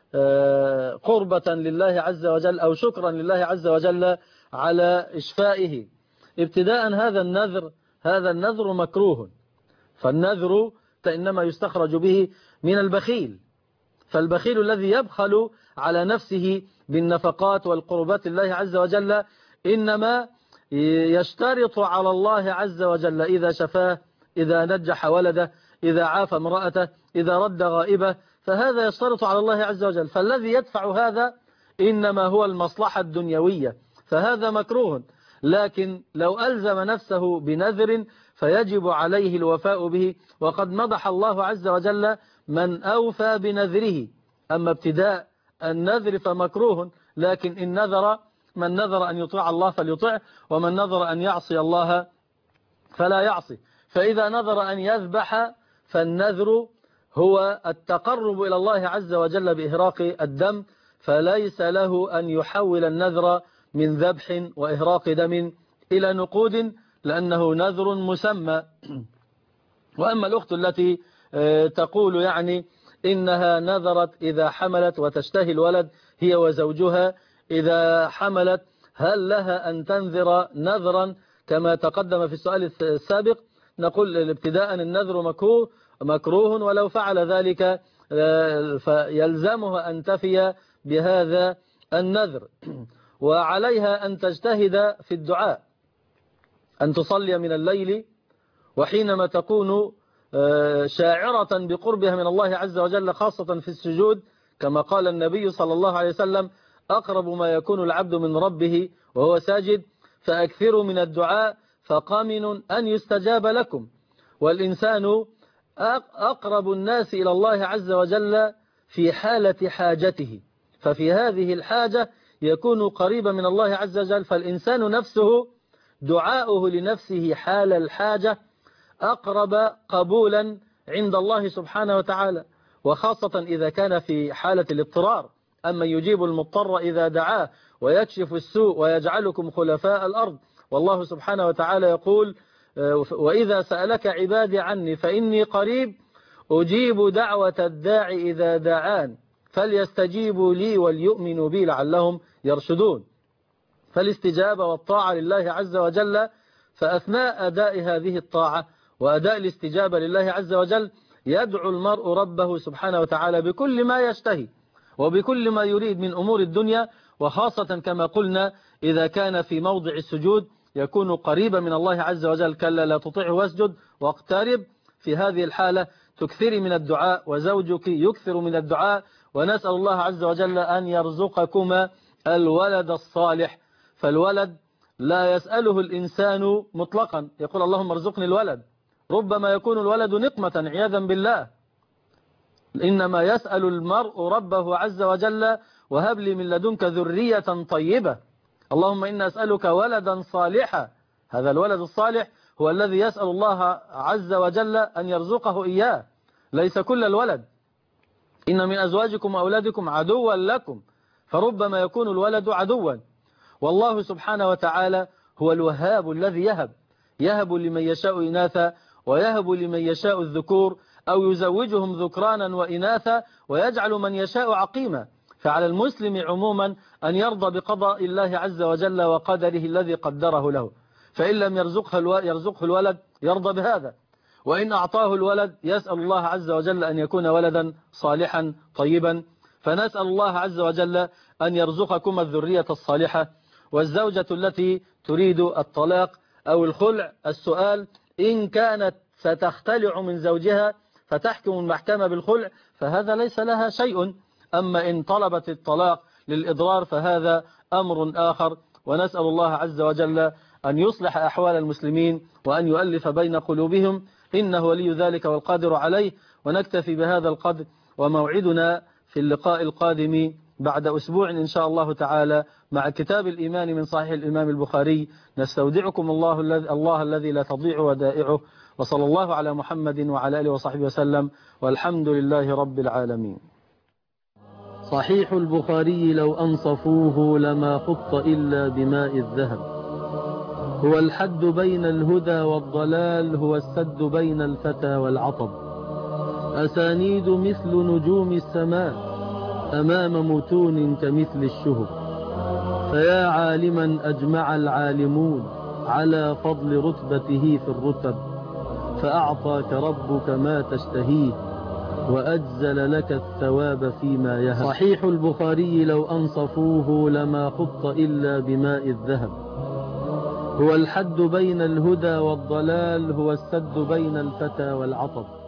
قربة لله عز وجل أو شكرا لله عز وجل على إشفائه، ابتداء هذا النذر مكروه، فالنذر إنما يستخرج به من البخيل، فالبخيل الذي يبخل على نفسه بالنفقات والقربات لله عز وجل إنما يشترط على الله عز وجل إذا شفاه، إذا نجح ولده، إذا عاف امرأته، إذا رد غائبه، فهذا يشترط على الله عز وجل، فالذي يدفع هذا إنما هو المصلحة الدنيوية، فهذا مكروه. لكن لو ألزم نفسه بنذر فيجب عليه الوفاء به، وقد مدح الله عز وجل من أوفى بنذره. أما ابتداء النذر فمكروه، لكن إن نذر من نذر أن يطيع الله فليطيع، ومن نذر أن يعصي الله فلا يعصي. فإذا نذر أن يذبح فالنذر هو التقرب إلى الله عز وجل بإهراق الدم، فليس له أن يحول النذر من ذبح وإهراق دم إلى نقود لأنه نذر مسمى. وأما الأخت التي تقول يعني إنها نذرت إذا حملت وتشتهي الولد هي وزوجها، إذا حملت هل لها أن تنذر نذرا كما تقدم في السؤال السابق؟ نقول ابتداء النذر مكروه، مكروه ولو فعل ذلك فيلزمه أن تفي بهذا النذر. وعليها أن تجتهد في الدعاء، أن تصلي من الليل وحينما تكون شاعرة بقربها من الله عز وجل خاصة في السجود، كما قال النبي صلى الله عليه وسلم: أقرب ما يكون العبد من ربه وهو ساجد فأكثروا من الدعاء فقامن أن يستجاب لكم. والإنسان أقرب الناس إلى الله عز وجل في حالة حاجته، ففي هذه الحاجة يكون قريبا من الله عز وجل. فالإنسان نفسه دعاؤه لنفسه حال الحاجة أقرب قبولا عند الله سبحانه وتعالى، وخاصة إذا كان في حالة الاضطرار. أما يجيب المضطر إذا دعاه ويكشف السوء ويجعلكم خلفاء الأرض. والله سبحانه وتعالى يقول: وإذا سألك عبادي عني فإني قريب أجيب دعوة الداعي إذا دعان فليستجيبوا لي وليؤمنوا بي لعلهم يرشدون. فالاستجابة والطاعة لله عز وجل، فأثناء أداء هذه الطاعة وأداء الاستجابة لله عز وجل يدعو المرء ربه سبحانه وتعالى بكل ما يشتهي وبكل ما يريد من أمور الدنيا، وخاصة كما قلنا إذا كان في موضع السجود يكون قريبا من الله عز وجل. كلا لا تطعه واسجد واقترب. في هذه الحالة تكثري من الدعاء وزوجك يكثر من الدعاء، ونسأل الله عز وجل أن يرزقكما الولد الصالح. فالولد لا يسأله الإنسان مطلقا، يقول: اللهم ارزقني الولد. ربما يكون الولد نقمة عياذا بالله، إنما يسأل المرء ربه عز وجل: وهب لي من لدنك ذرية طيبة. اللهم إنا أسألك ولدا صالحا. هذا الولد الصالح هو الذي يسأل الله عز وجل أن يرزقه إياه، ليس كل الولد. إن من أزواجكم وأولادكم عدوا لكم، فربما يكون الولد عدوا. والله سبحانه وتعالى هو الوهاب الذي يهب لمن يشاء إناثا ويهب لمن يشاء الذكور، أو يزوجهم ذكرانا وإناثا ويجعل من يشاء عقيما. فعلى المسلم عموما أن يرضى بقضاء الله عز وجل وقدره الذي قدره له، فإن لم يرزقه الولد يرضى بهذا، وإن أعطاه الولد يسأل الله عز وجل أن يكون ولدا صالحا طيبا. فنسأل الله عز وجل أن يرزقكم الذرية الصالحة. والزوجة التي تريد الطلاق أو الخلع، السؤال: إن كانت ستختلع من زوجها فتحكم المحكمة بالخلع فهذا ليس لها شيء، أما إن طلبت الطلاق للإضرار فهذا أمر آخر. ونسأل الله عز وجل أن يصلح أحوال المسلمين وأن يؤلف بين قلوبهم، إنه ولي ذلك والقادر عليه. ونكتفي بهذا القدر، وموعدنا في اللقاء القادم بعد أسبوع إن شاء الله تعالى مع كتاب الإيمان من صحيح الإمام البخاري. نستودعكم الله الذي لا تضيع ودائعه، وصلى الله على محمد وعلى آله وصحبه وسلم، والحمد لله رب العالمين. صحيح البخاري لو أنصفوه لما خط إلا بماء الذهب، هو الحد بين الهدى والضلال، هو السد بين الفتى والعطب. أسانيد مثل نجوم السماء أمام متون كمثل الشهب، فيا عالما أجمع العالمون على فضل رتبته في الرتب، فأعطاك ربك ما تشتهيه وأجزل لك الثواب فيما يهب. صحيح البخاري لو أنصفوه لما خط إلا بماء الذهب، هو الحد بين الهدى والضلال، هو السد بين الفتى والعطب.